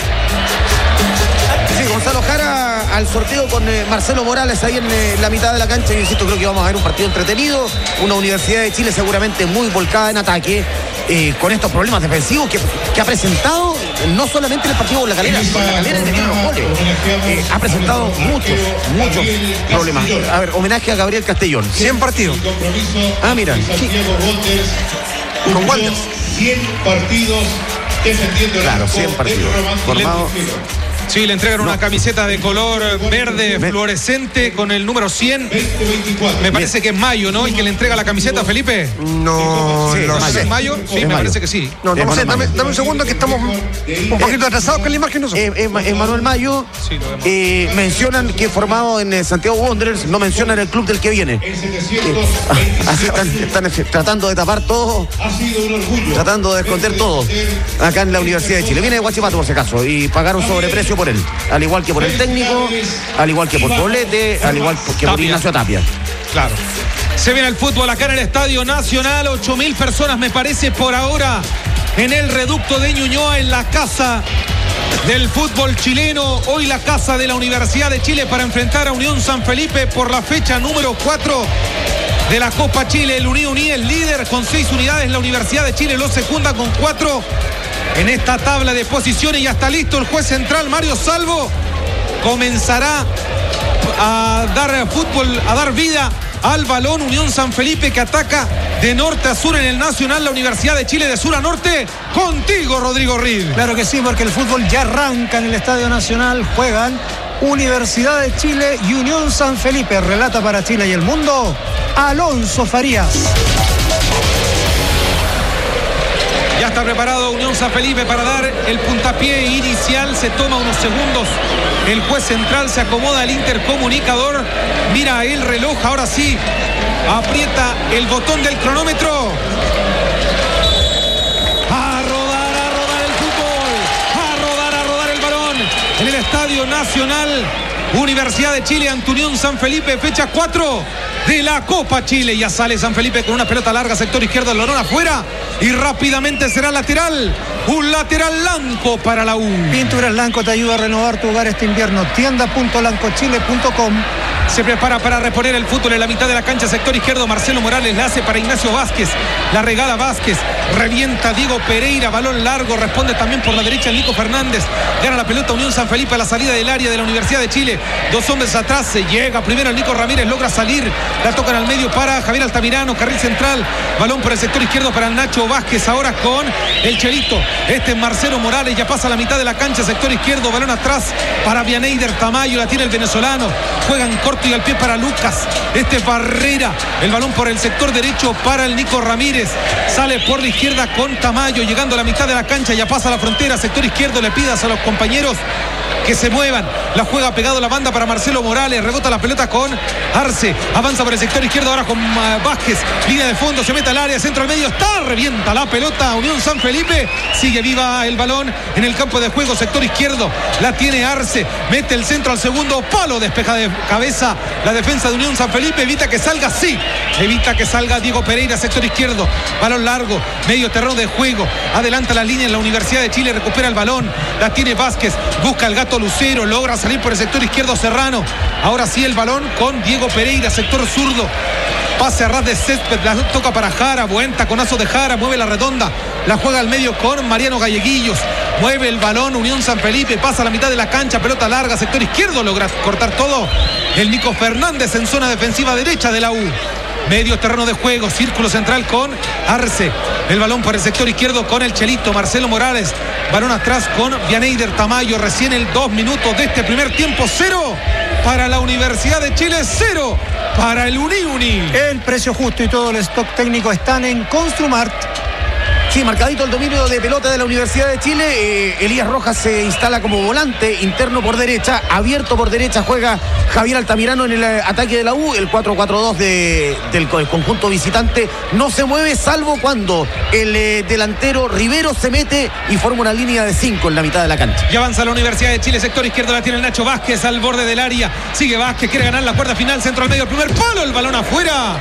Sí, Gonzalo Jara al sorteo con Marcelo Morales ahí en la mitad de la cancha. Yo insisto, creo que vamos a ver un partido entretenido, una Universidad de Chile seguramente muy volcada en ataque, con estos problemas defensivos que ha presentado, no solamente en el partido con la Calera en los goles, ha presentado muchos problemas. A ver, homenaje a Gabriel Castellón. 100 partidos. Ah, mira. Sí. Con Wanderers. 100 partidos defendiendo. Claro, 100 partidos. Formado. Sí, le entregan una camiseta de color verde fluorescente con el número 100. Me parece que es Mayo, ¿no? El que le entrega la camiseta, Felipe. No, sí, no sé. ¿Es Mayo? Sí, es me Mayo. parece que sí. No sé, dame un segundo que estamos un poquito atrasados con la imagen. No sé. Es Manuel Mayo. Sí, lo vemos. Mencionan que es formado en Santiago Wanderers, no mencionan el club del que viene. Así están tratando de tapar todo, tratando de esconder todo acá en la Universidad de Chile. Viene de Huachipato por si acaso, y pagaron sobreprecio por él, al igual que por el técnico, al igual que por Poblete, al igual que por Ignacio Tapia. Claro. Se viene el fútbol acá en el Estadio Nacional, 8.000 personas me parece por ahora en el reducto de Ñuñoa, en la casa del fútbol chileno. Hoy la casa de la Universidad de Chile para enfrentar a Unión San Felipe por la fecha número 4 de la Copa Chile. El Uní es líder con 6 unidades. La Universidad de Chile lo secunda con 4 en esta tabla de posiciones. Ya está listo el juez central, Mario Salvo. Comenzará a dar fútbol, a dar vida al balón. Unión San Felipe que ataca de norte a sur en el Nacional. La Universidad de Chile de sur a norte. Contigo, Rodrigo Reed. Claro que sí, porque el fútbol ya arranca en el Estadio Nacional. Juegan Universidad de Chile y Unión San Felipe. Relata para Chile y el mundo Alonso Farías. Ya está preparado Unión San Felipe para dar el puntapié inicial. Se toma unos segundos. El juez central se acomoda al intercomunicador. Mira el reloj. Ahora sí. Aprieta el botón del cronómetro. A rodar el fútbol. A rodar el balón. En el Estadio Nacional. Universidad de Chile ante Unión San Felipe. Fecha 4 de la Copa Chile. Ya sale San Felipe con una pelota larga, sector izquierdo, el balón afuera y rápidamente será lateral. Un lateral blanco para la U. Pinturas Lanco te ayuda a renovar tu hogar este invierno. Tienda.lancochile.com. Se prepara para reponer el fútbol en la mitad de la cancha, sector izquierdo. Marcelo Morales la hace para Ignacio Vázquez. La regala Vázquez. Revienta Diego Pereira. Balón largo. Responde también por la derecha Nico Fernández. Gana la pelota Unión San Felipe a la salida del área de la Universidad de Chile. 2 hombres atrás. Se llega primero el Nico Ramírez. Logra salir. La tocan al medio para Javier Altamirano. Carril central. Balón por el sector izquierdo para Nacho Vázquez. Ahora con el Chelito. Este es Marcelo Morales. Ya pasa a la mitad de la cancha, sector izquierdo. Balón atrás para Vianeyder Tamayo. La tiene el venezolano. Juegan corto y al pie para Lucas. Este es Barrera. El balón por el sector derecho para el Nico Ramírez. Sale por la izquierda con Tamayo. Llegando a la mitad de la cancha. Ya pasa a la frontera. Sector izquierdo. Le pidas a los compañeros que se muevan. La juega pegado la banda para Marcelo Morales. Rebota la pelota con Arce. Avanza por el sector izquierdo ahora con Vázquez. Línea de fondo. Se mete al área. Centro al medio. Está. Revienta la pelota. Unión San Felipe. Sigue viva el balón en el campo de juego. Sector izquierdo. La tiene Arce. Mete el centro al segundo palo. Despeja de cabeza la defensa de Unión San Felipe. Evita que salga. Sí. Evita que salga Diego Pereira. Sector izquierdo. Balón largo. Medio terreno de juego. Adelanta la línea en la Universidad de Chile. Recupera el balón. La tiene Vázquez. Busca el gato Lucero. Logra salir por el sector izquierdo Serrano. Ahora sí el balón con Diego Pereira. Sector zurdo. Pase a ras de césped. La toca para Jara. Buen taconazo de Jara. Mueve la redonda. La juega al medio con Mariano Galleguillos. Mueve el balón Unión San Felipe. Pasa a la mitad de la cancha. Pelota larga. Sector izquierdo. Logra cortar todo el Nico Fernández en zona defensiva derecha de la U. Medio terreno de juego. Círculo central con Arce. El balón por el sector izquierdo con el Chelito. Marcelo Morales. Balón atrás con Vianeyder Tamayo. Recién el 2 minutos de este primer tiempo. 0 para la Universidad de Chile. 0 para el Uni. El precio justo y todo el stock técnico están en Construmart. Sí, marcadito el dominio de pelota de la Universidad de Chile. Elías Rojas se instala como volante, interno por derecha, abierto por derecha, juega Javier Altamirano en el ataque de la U. El 4-4-2 del conjunto visitante no se mueve, salvo cuando el delantero Rivero se mete y forma una línea de 5 en la mitad de la cancha. Y avanza la Universidad de Chile, sector izquierdo la tiene el Nacho Vázquez al borde del área. Sigue Vázquez, quiere ganar la cuerda final, centro al medio, primer palo, el balón afuera.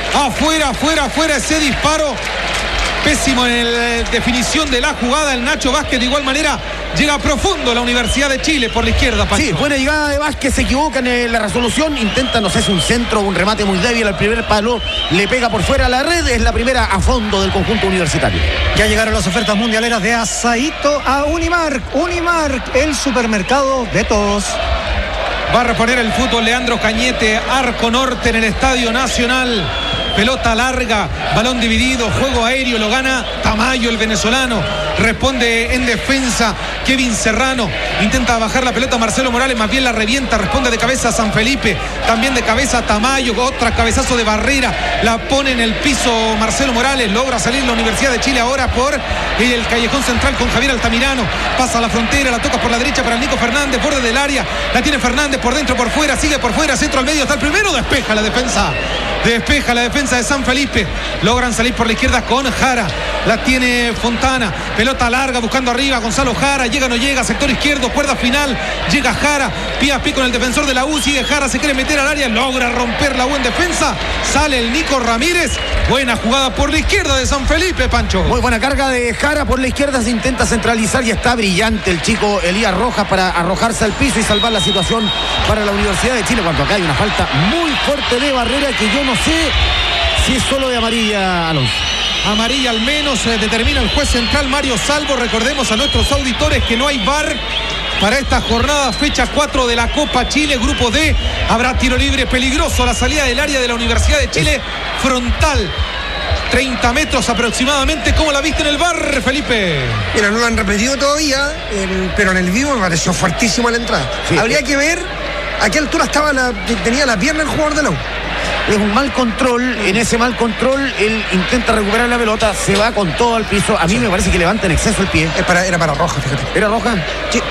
Afuera ese disparo. Pésimo en la definición de la jugada el Nacho Vázquez. De igual manera llega profundo la Universidad de Chile por la izquierda, Pancho. Sí, buena llegada de Vázquez, se equivoca en la resolución, intenta, no sé, es un centro, un remate muy débil al primer palo, le pega por fuera a la red, es la primera a fondo del conjunto universitario. Ya llegaron las ofertas mundialeras de Asaíto a Unimark. Unimark, el supermercado de todos. Va a reponer el fútbol Leandro Cañete, arco norte en el Estadio Nacional. Pelota larga, balón dividido, juego aéreo, lo gana Tamayo, el venezolano. Responde en defensa Kevin Serrano. Intenta bajar la pelota Marcelo Morales, más bien la revienta. Responde de cabeza San Felipe, también de cabeza Tamayo. Otra cabezazo de Barrera, la pone en el piso Marcelo Morales. Logra salir la Universidad de Chile ahora por el callejón central con Javier Altamirano. Pasa a la frontera, la toca por la derecha para Nico Fernández, borde del área. La tiene Fernández por dentro, por fuera, sigue por fuera, centro al medio, está el primero, despeja la defensa de San Felipe. Logran salir por la izquierda con Jara. La tiene Fontana. Pelota larga buscando arriba. Gonzalo Jara. Llega o no llega. Sector izquierdo. Cuerda final. Llega Jara. Pie a pie con el defensor de la U. Sigue Jara. Se quiere meter al área. Logra romper la U en defensa. Sale el Nico Ramírez. Buena jugada por la izquierda de San Felipe, Pancho. Muy buena carga de Jara por la izquierda. Se intenta centralizar y está brillante el chico Elías Rojas para arrojarse al piso y salvar la situación para la Universidad de Chile. Cuando acá hay una falta muy fuerte de Barrera que yo no sé si es solo de amarilla, Alonso. Amarilla al menos determina el juez central Mario Salvo. Recordemos a nuestros auditores que no hay VAR para esta jornada, fecha 4 de la Copa Chile, Grupo D. Habrá tiro libre peligroso a la salida del área de la Universidad de Chile, frontal, 30 metros aproximadamente. ¿Cómo la viste en el VAR, Felipe? Mira, no lo han repetido todavía, pero en el vivo me pareció fuertísima la entrada. Sí, habría que ver a qué altura tenía la pierna el jugador de la U. Es un mal control. En ese mal control él intenta recuperar la pelota, se va con todo al piso. A mí me parece que levanta en exceso el pie. Era para Roja, fíjate. ¿Era Roja? Sí.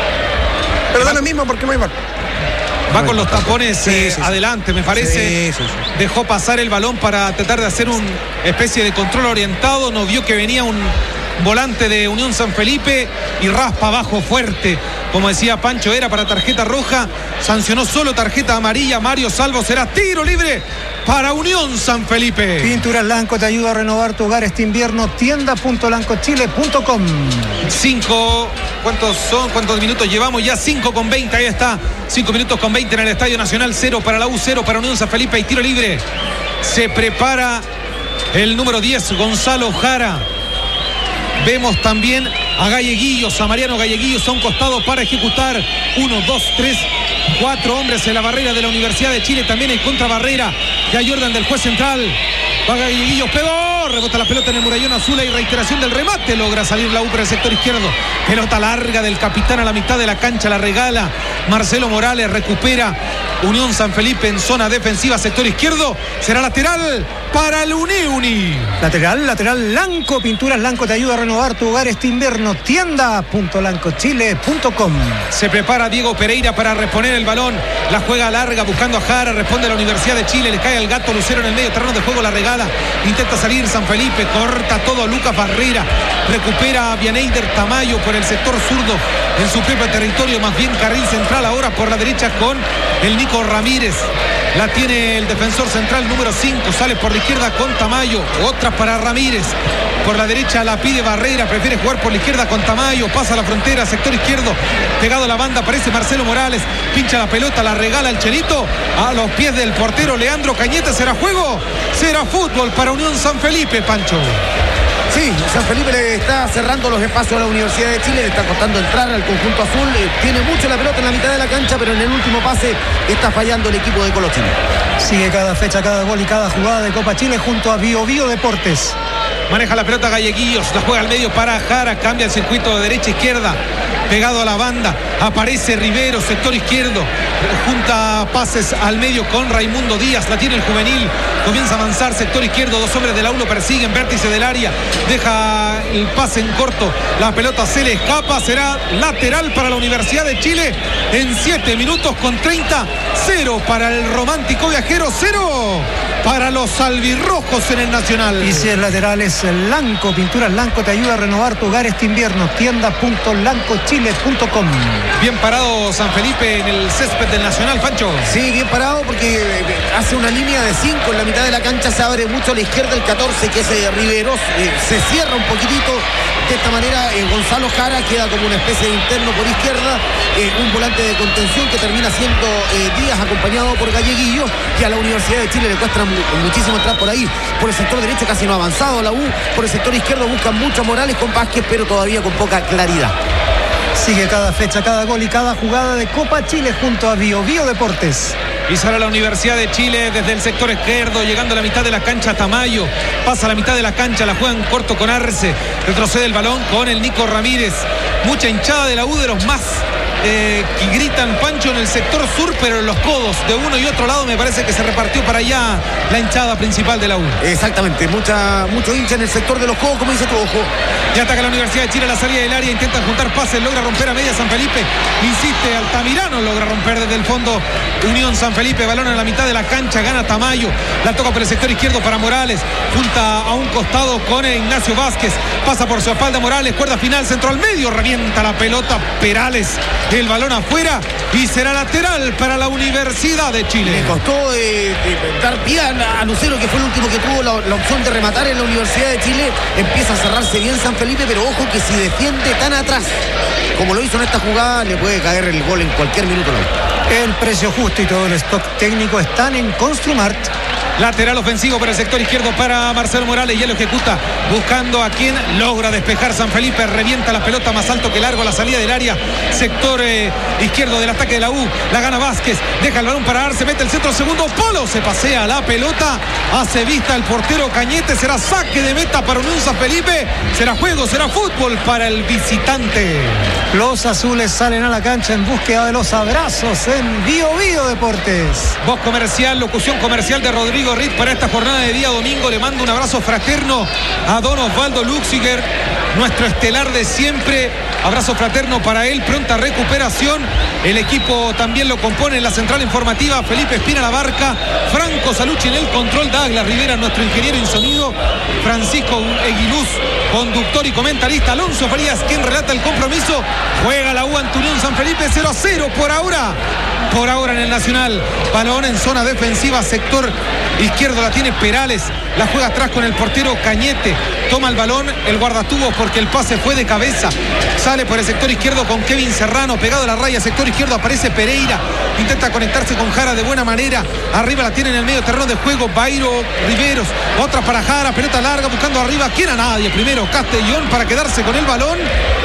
Pero da lo mismo porque no hay VAR. Va con los tapones adelante, me parece. Sí. Dejó pasar el balón para tratar de hacer una especie de control orientado. No vio que venía un volante de Unión San Felipe y raspa abajo fuerte. Como decía Pancho, era para tarjeta roja. Sancionó solo tarjeta amarilla. Mario Salvo, será tiro libre para Unión San Felipe. Pinturas Lanco te ayuda a renovar tu hogar este invierno. Tienda.lancochile.com. 5, ¿cuántos son? ¿Cuántos minutos llevamos? Ya 5:20, ahí está. 5 minutos con 20 en el Estadio Nacional. 0 para la U, 0 para Unión San Felipe y tiro libre. Se prepara el número 10, Gonzalo Jara. Vemos también a Galleguillos, a Mariano Galleguillos a un costado para ejecutar 1, 2, 3, 4 hombres en la barrera de la Universidad de Chile. También en contrabarrera. Ya Jordan del juez central. Va Galleguillos, pegó, rebota la pelota en el murallón azul y reiteración del remate. Logra salir la U por el sector izquierdo. Pelota larga del capitán a la mitad de la cancha, la regala Marcelo Morales, recupera Unión San Felipe en zona defensiva, sector izquierdo. Será lateral para el Uni. Lateral Lanco, Pinturas Lanco te ayuda a renovar tu hogar este invierno. Tienda.lancochile.com. Se prepara Diego Pereira para reponer el balón. La juega larga buscando a Jara. Responde a la Universidad de Chile. Le cae al gato Lucero en el medio terreno de juego. La regala. Intenta salir San Felipe. Corta todo Lucas Barrera. Recupera a Vianeider Tamayo por el sector zurdo en su propio territorio. Más bien carril central ahora por la derecha con el Nico Ramírez. La tiene el defensor central número 5. Sale por la izquierda con Tamayo. Otra para Ramírez. Por la derecha la pide Barrera. Prefiere jugar por la izquierda con Tamayo. Pasa la frontera, sector izquierdo. Pegado a la banda aparece Marcelo Morales. Pincha la pelota, la regala el Chelito. A los pies del portero Leandro Cañete. ¿Será juego? Será fútbol para Unión San Felipe, Pancho. Sí, San Felipe le está cerrando los espacios a la Universidad de Chile, le está costando entrar al conjunto azul, tiene mucho la pelota en la mitad de la cancha, pero en el último pase está fallando el equipo de Colochino. Sigue cada fecha, cada gol y cada jugada de Copa Chile junto a Bio Deportes. Maneja la pelota Galleguillos, la juega al medio para Jara, cambia el circuito de derecha a izquierda, pegado a la banda, aparece Rivero, sector izquierdo, junta pases al medio con Raimundo Díaz, la tiene el juvenil, comienza a avanzar, sector izquierdo, dos hombres del aulo persiguen, vértice del área, deja el pase en corto, la pelota se le escapa, será lateral para la Universidad de Chile en 7 minutos con 30, 0 para el romántico viajero, 0 para los albirrojos en el Nacional. Y si es lateral es el Lanco, Pinturas Lanco te ayuda a renovar tu hogar este invierno. Tienda.lancochile.com. Bien parado San Felipe en el césped del Nacional, Pancho. Sí, bien parado porque hace una línea de 5 en la mitad de la cancha, se abre mucho a la izquierda el 14 que es Riveros, se cierra un poquitito. De esta manera Gonzalo Jara queda como una especie de interno por izquierda, un volante de contención que termina siendo Díaz acompañado por Galleguillo, que a la Universidad de Chile le cuesta muchísimo entrar por ahí. Por el sector derecho casi no ha avanzado la U, por el sector izquierdo buscan mucho a Morales con Vázquez, pero todavía con poca claridad. Sigue cada fecha, cada gol y cada jugada de Copa Chile junto a Bio Deportes. Y sale la Universidad de Chile desde el sector izquierdo, llegando a la mitad de la cancha Tamayo. Pasa a la mitad de la cancha, la juega en corto con Arce. Retrocede el balón con el Nico Ramírez. Mucha hinchada de la U, de los más que gritan Pancho en el sector sur, pero en los codos de uno y otro lado me parece que se repartió para allá la hinchada principal de la U. Exactamente, mucho hincha en el sector de los codos, como dice tu ojo. Ya ataca la Universidad de Chile a la salida del área, intentan juntar pases, logra romper a media San Felipe, insiste Altamirano, logra romper desde el fondo Unión San Felipe, balón en la mitad de la cancha, gana Tamayo, la toca por el sector izquierdo para Morales, junta a un costado con Ignacio Vázquez, pasa por su espalda Morales, cuerda final, centro al medio, revienta la pelota Perales, el balón afuera y será lateral para la Universidad de Chile. Le costó dar pie a Lucero, que fue el último que tuvo la opción de rematar en la Universidad de Chile. Empieza a cerrarse bien San Felipe, pero ojo que si defiende tan atrás como lo hizo en esta jugada, le puede caer el gol en cualquier minuto. El precio justo y todo el stock técnico están en Construmart. Lateral ofensivo por el sector izquierdo para Marcelo Morales, ya lo ejecuta buscando a quien logra despejar San Felipe, revienta la pelota más alto que largo a la salida del área, sector izquierdo del ataque de la U, la gana Vázquez, deja el balón para Arce, mete el centro, segundo polo, se pasea la pelota, hace vista el portero Cañete, será saque de meta para Unión San Felipe, será juego, será fútbol para el visitante. Los azules salen a la cancha en búsqueda de los abrazos en Bio Bio Deportes. Voz comercial, locución comercial de Rodrigo Ritt para esta jornada de día domingo. Le mando un abrazo fraterno a don Osvaldo Luxiger, nuestro estelar de siempre. Abrazo fraterno para él, pronta recuperación. El equipo también lo compone en la central informativa Felipe Espina La Barca, Franco Salucci en el control, Douglas Rivera, nuestro ingeniero en sonido, Francisco Eguiluz, conductor y comentarista, Alonso Farías, quien relata el compromiso. Juega la U ante Unión San Felipe, 0-0 por ahora en el Nacional. Balón en zona defensiva, sector izquierdo la tiene Perales, la juega atrás con el portero Cañete, toma el balón el guardatubos porque el pase fue de cabeza, sale por el sector izquierdo con Kevin Serrano, pegado a la raya, sector izquierdo aparece Pereira, intenta conectarse con Jara de buena manera, arriba la tiene en el medio terreno de juego Bairo Riveros, otra para Jara, pelota larga buscando arriba, ¿quién a nadie? Primero Castellón para quedarse con el balón.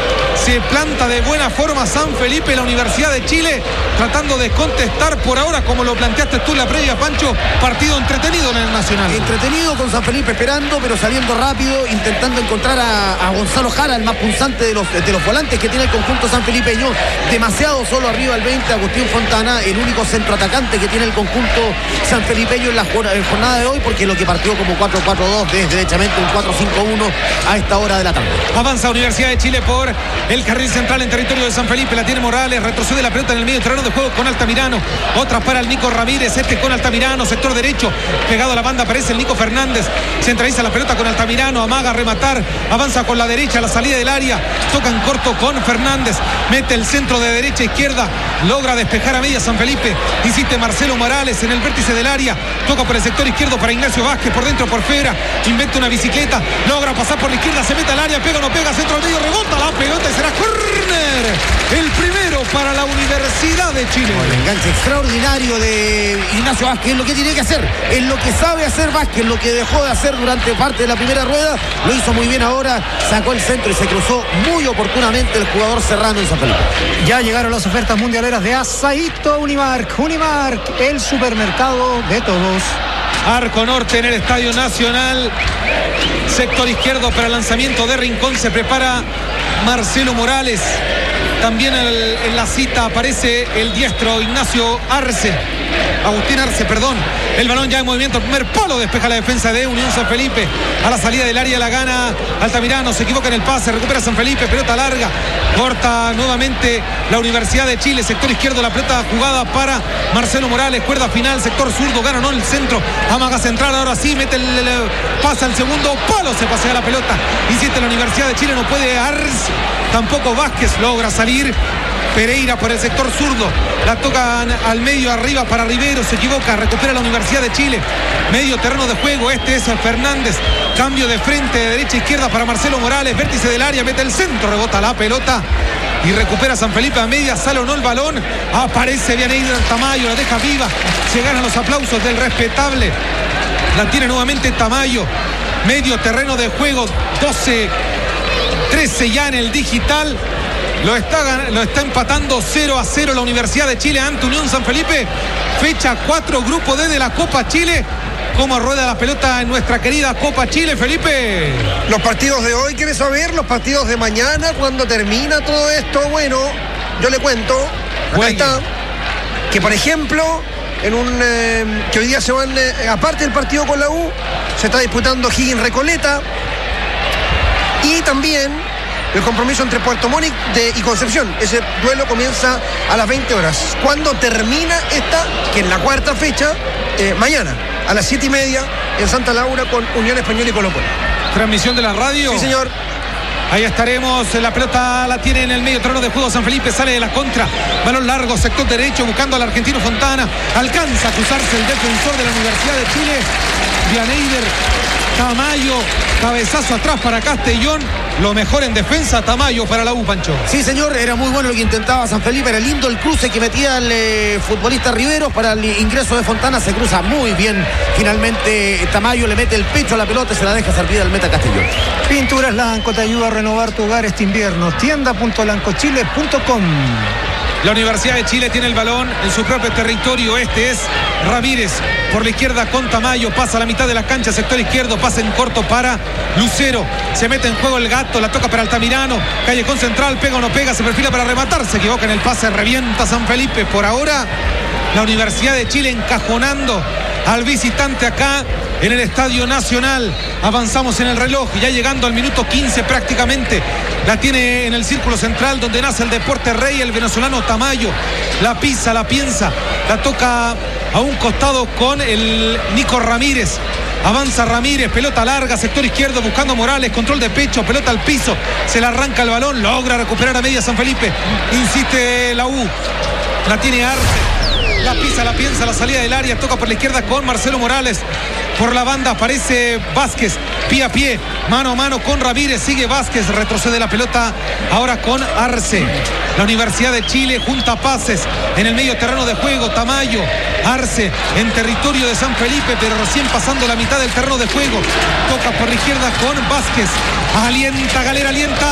Se planta de buena forma San Felipe, la Universidad de Chile, tratando de contestar por ahora, como lo planteaste tú en la previa, Pancho, partido entretenido en el Nacional. Entretenido con San Felipe esperando, pero saliendo rápido, intentando encontrar a Gonzalo Jara, el más punzante de los volantes que tiene el conjunto sanfelipeño. Demasiado solo arriba el 20, Agustín Fontana, el único centroatacante que tiene el conjunto sanfelipeño en la jornada de hoy, porque lo que partió como 4-4-2 es derechamente un 4-5-1 a esta hora de la tarde. Avanza Universidad de Chile por el carril central en territorio de San Felipe, la tiene Morales, retrocede la pelota en el medio terreno de juego con Altamirano, otra para el Nico Ramírez, con Altamirano, sector derecho, pegado a la banda aparece el Nico Fernández, centraliza la pelota con Altamirano, amaga a rematar, avanza con la derecha a la salida del área, toca en corto con Fernández, mete el centro de derecha a izquierda, logra despejar a media San Felipe, insiste Marcelo Morales en el vértice del área, toca por el sector izquierdo para Ignacio Vázquez, por dentro por Fera, inventa una bicicleta, logra pasar por la izquierda, se mete al área, pega o no pega, centro al medio, rebota la pelota y será córner, el primero para la Universidad de Chile. El enganche extraordinario de Ignacio Vázquez, es lo que tiene que hacer, es lo que sabe hacer Vázquez, lo que dejó de hacer durante parte de la primera rueda, lo hizo muy bien ahora, sacó el centro y se cruzó muy oportunamente el jugador Serrano en San Felipe. Ya llegaron las ofertas mundialeras de Asaíto Unimark, el supermercado de todos. Arco Norte en el Estadio Nacional, sector izquierdo para el lanzamiento de Rincón, se prepara Marcelo Morales, también en la cita aparece el diestro Agustín Arce, el balón ya en movimiento, el primer polo, despeja la defensa de Unión San Felipe, a la salida del área la gana Altamirano, se equivoca en el pase, recupera San Felipe, pelota larga, corta nuevamente la Universidad de Chile, sector izquierdo, la pelota jugada para Marcelo Morales, cuerda final, sector zurdo, gana no el centro, amaga central, ahora sí, pasa el segundo palo, se pasea la pelota, insiste la Universidad de Chile, no puede Arce, tampoco Vázquez logra salir, Pereira por el sector zurdo, la tocan al medio arriba para Rivero, se equivoca, recupera la Universidad de Chile, medio terreno de juego, es Fernández, cambio de frente, de derecha a izquierda para Marcelo Morales, vértice del área, mete el centro, rebota la pelota y recupera San Felipe a media, sale o no el balón, aparece Vianey Tamayo, la deja viva, se ganan los aplausos del respetable, la tiene nuevamente Tamayo, medio terreno de juego, 12-13 ya en el digital. Lo está empatando 0-0 la Universidad de Chile ante Unión San Felipe. Fecha 4, grupo D de la Copa Chile. ¿Cómo rueda la pelota en nuestra querida Copa Chile, Felipe? Los partidos de hoy, ¿quieres saber? Los partidos de mañana, cuando termina todo esto, bueno, yo le cuento, acá está, que por ejemplo, que hoy día se van, aparte del partido con la U, se está disputando Higgins Recoleta y también el compromiso entre Puerto Montt y Concepción. Ese duelo comienza a las 20 horas. ¿Cuándo termina esta? Que es la cuarta fecha, mañana, a las 7:30 en Santa Laura con Unión Española y Colo-Colo. Transmisión de la radio. Sí, señor. Ahí estaremos, la pelota la tiene en el medio terreno de juego San Felipe, sale de la contra, balón largo, sector derecho, buscando al argentino Fontana, alcanza a cruzarse el defensor de la Universidad de Chile, Vianeider Tamayo, cabezazo atrás para Castellón, lo mejor en defensa, Tamayo para la U, Pancho. Sí, señor, era muy bueno lo que intentaba San Felipe, era lindo el cruce que metía el futbolista Riveros para el ingreso de Fontana, se cruza muy bien, finalmente Tamayo le mete el pecho a la pelota y se la deja servida al meta Castellón. Pinturas Lanco te ayuda a renovar tu hogar este invierno, tienda.lancochile.com. La Universidad de Chile tiene el balón en su propio territorio. Este es Ramírez por la izquierda con Tamayo. Pasa a la mitad de la cancha, sector izquierdo. Pasa en corto para Lucero. Se mete en juego el Gato. La toca para Altamirano. Callejón central. Pega o no pega. Se perfila para rematar. Se equivoca en el pase. Revienta San Felipe. Por ahora, la Universidad de Chile encajonando al visitante acá en el Estadio Nacional. Avanzamos en el reloj, ya llegando al minuto 15 prácticamente. La tiene en el círculo central donde nace el deporte rey, el venezolano Tamayo. La pisa, la piensa, la toca a un costado con el Nico Ramírez. Avanza Ramírez, pelota larga, sector izquierdo buscando a Morales, control de pecho, pelota al piso, se le arranca el balón, logra recuperar a media San Felipe. Insiste la U, la tiene Arce. La pisa, la piensa, la salida del área, toca por la izquierda con Marcelo Morales. Por la banda aparece Vázquez, pie a pie, mano a mano con Ramírez, sigue Vázquez, retrocede la pelota ahora con Arce. La Universidad de Chile junta pases en el medio terreno de juego, Tamayo, Arce en territorio de San Felipe, pero recién pasando la mitad del terreno de juego. Toca por la izquierda con Vázquez, alienta Galera,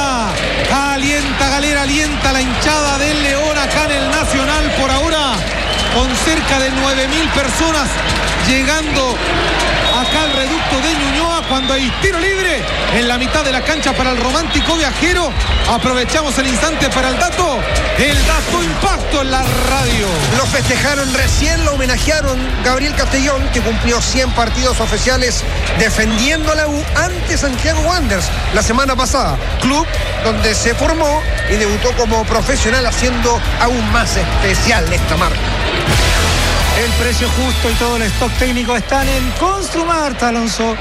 alienta Galera, alienta la hinchada del León acá en el Nacional por ahora, con cerca de 9.000 personas llegando acá al reducto de Ñuñoa cuando hay tiro libre en la mitad de la cancha para el romántico viajero. Aprovechamos el instante para el dato impacto en la radio. Lo festejaron recién, lo homenajearon Gabriel Castellón, que cumplió 100 partidos oficiales defendiendo a la U ante Santiago Wanderers la semana pasada, club donde se formó y debutó como profesional, haciendo aún más especial esta marca. El precio justo y todo el stock técnico están en Construmart, Alonso.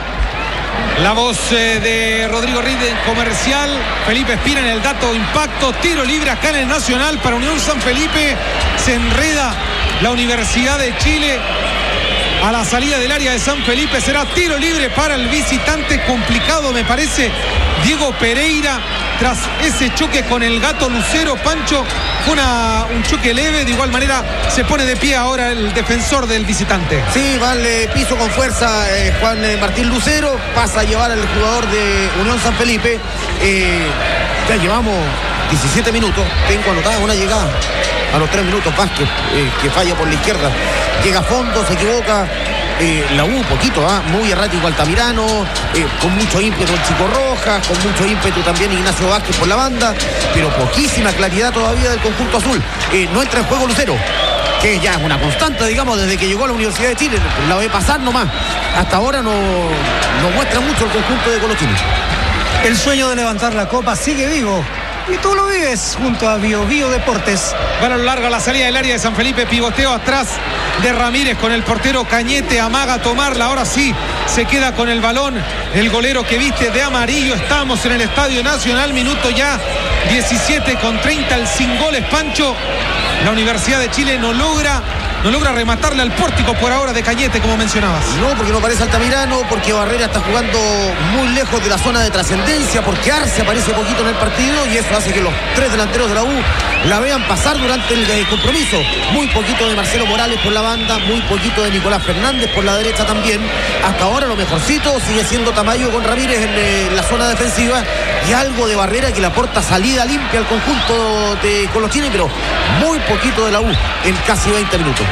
La voz de Rodrigo Ride en comercial. Felipe Espina en el dato impacto. Tiro libre acá en el Nacional para Unión San Felipe. Se enreda la Universidad de Chile a la salida del área de San Felipe. Será tiro libre para el visitante. Complicado me parece Diego Pereira tras ese choque con el Gato Lucero. Pancho, fue un choque leve, de igual manera se pone de pie ahora el defensor del visitante. Sí, va al piso con fuerza Juan Martín Lucero, pasa a llevar al jugador de Unión San Felipe. Ya llevamos 17 minutos, tengo anotada una llegada a los 3 minutos, Vázquez que falla por la izquierda, llega a fondo, se equivoca. La U poquito, muy errático Altamirano, con mucho ímpetu el Chico Rojas, con mucho ímpetu también Ignacio Vázquez por la banda, pero poquísima claridad todavía del conjunto azul. No entra en juego Lucero, que ya es una constante, digamos, desde que llegó a la Universidad de Chile, la ve pasar nomás. Hasta ahora no muestra mucho el conjunto de Colochini. El sueño de levantar la copa sigue vivo. Y tú lo vives junto a Bio Deportes. Balón largo a la salida del área de San Felipe, pivoteo atrás de Ramírez con el portero Cañete, amaga a tomarla, ahora sí se queda con el balón el golero que viste de amarillo. Estamos en el Estadio Nacional, minuto ya 17:30, el sin goles, Pancho. La Universidad de Chile no logra rematarle al pórtico por ahora de Cañete, como mencionabas. No, porque no aparece Altamirano, porque Barrera está jugando muy lejos de la zona de trascendencia, porque Arce aparece poquito en el partido y eso hace que los 3 delanteros de la U la vean pasar durante el compromiso. Muy poquito de Marcelo Morales por la banda, muy poquito de Nicolás Fernández por la derecha también. Hasta ahora lo mejorcito sigue siendo Tamayo con Ramírez en la zona defensiva y algo de Barrera que le aporta salida limpia al conjunto de Colochini, pero muy poquito de la U en casi 20 minutos.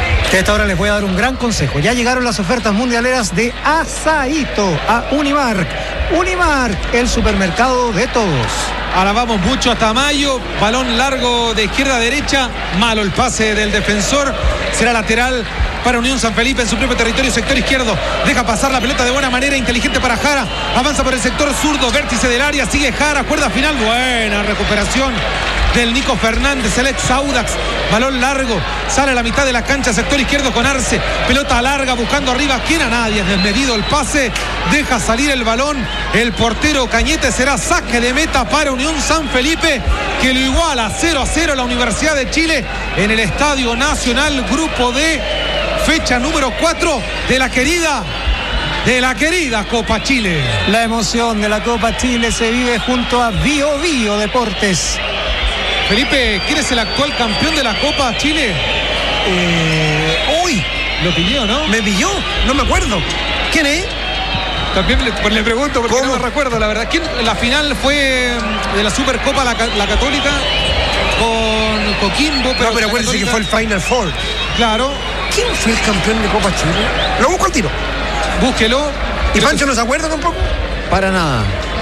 Que a esta hora les voy a dar un gran consejo. Ya llegaron las ofertas mundialeras de Asaíto a Unimark. Unimark, el supermercado de todos. Alabamos mucho a Tamayo, balón largo de izquierda a derecha, malo el pase del defensor, será lateral para Unión San Felipe en su propio territorio, sector izquierdo, deja pasar la pelota de buena manera, inteligente para Jara, avanza por el sector zurdo, vértice del área, sigue Jara, cuerda final, buena recuperación del Nico Fernández, el ex Audax, balón largo, sale a la mitad de la cancha, sector izquierdo con Arce, pelota larga buscando arriba, ¿quién a nadie? Es desmedido el pase, deja salir el balón, el portero Cañete, será saque de meta para Unión San Felipe, que lo iguala 0-0 la Universidad de Chile en el Estadio Nacional, Grupo D, fecha número 4 de la querida Copa Chile. La emoción de la Copa Chile se vive junto a Bio Bio Deportes. Felipe, ¿quién es el actual campeón de la Copa Chile? Uy, lo pilló, ¿no? Me pilló, no me acuerdo. ¿Quién es? También le pregunto porque no me recuerdo, la verdad. La final fue de la Supercopa la Católica con Coquimbo. Pero acuérdense que fue el Final Four. Claro. ¿Quién fue el campeón de Copa Chile? Lo busco al tiro. Búsquelo. ¿Y Pancho no se acuerda tampoco? Para nada.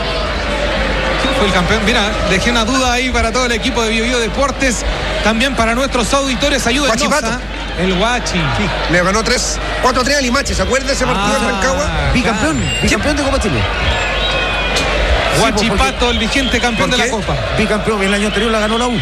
¿Quién fue el campeón? Mira, dejé una duda ahí para todo el equipo de Bio Bio Deportes. También para nuestros auditores. Ayúdennos. El Guachi. Sí, le ganó 4-3 a Limache. ¿Se acuerda de ese partido en Rancagua? Bicampeón de Copa Chile. Guachipato, el vigente campeón de la Copa. Bicampeón, el año anterior la ganó la U.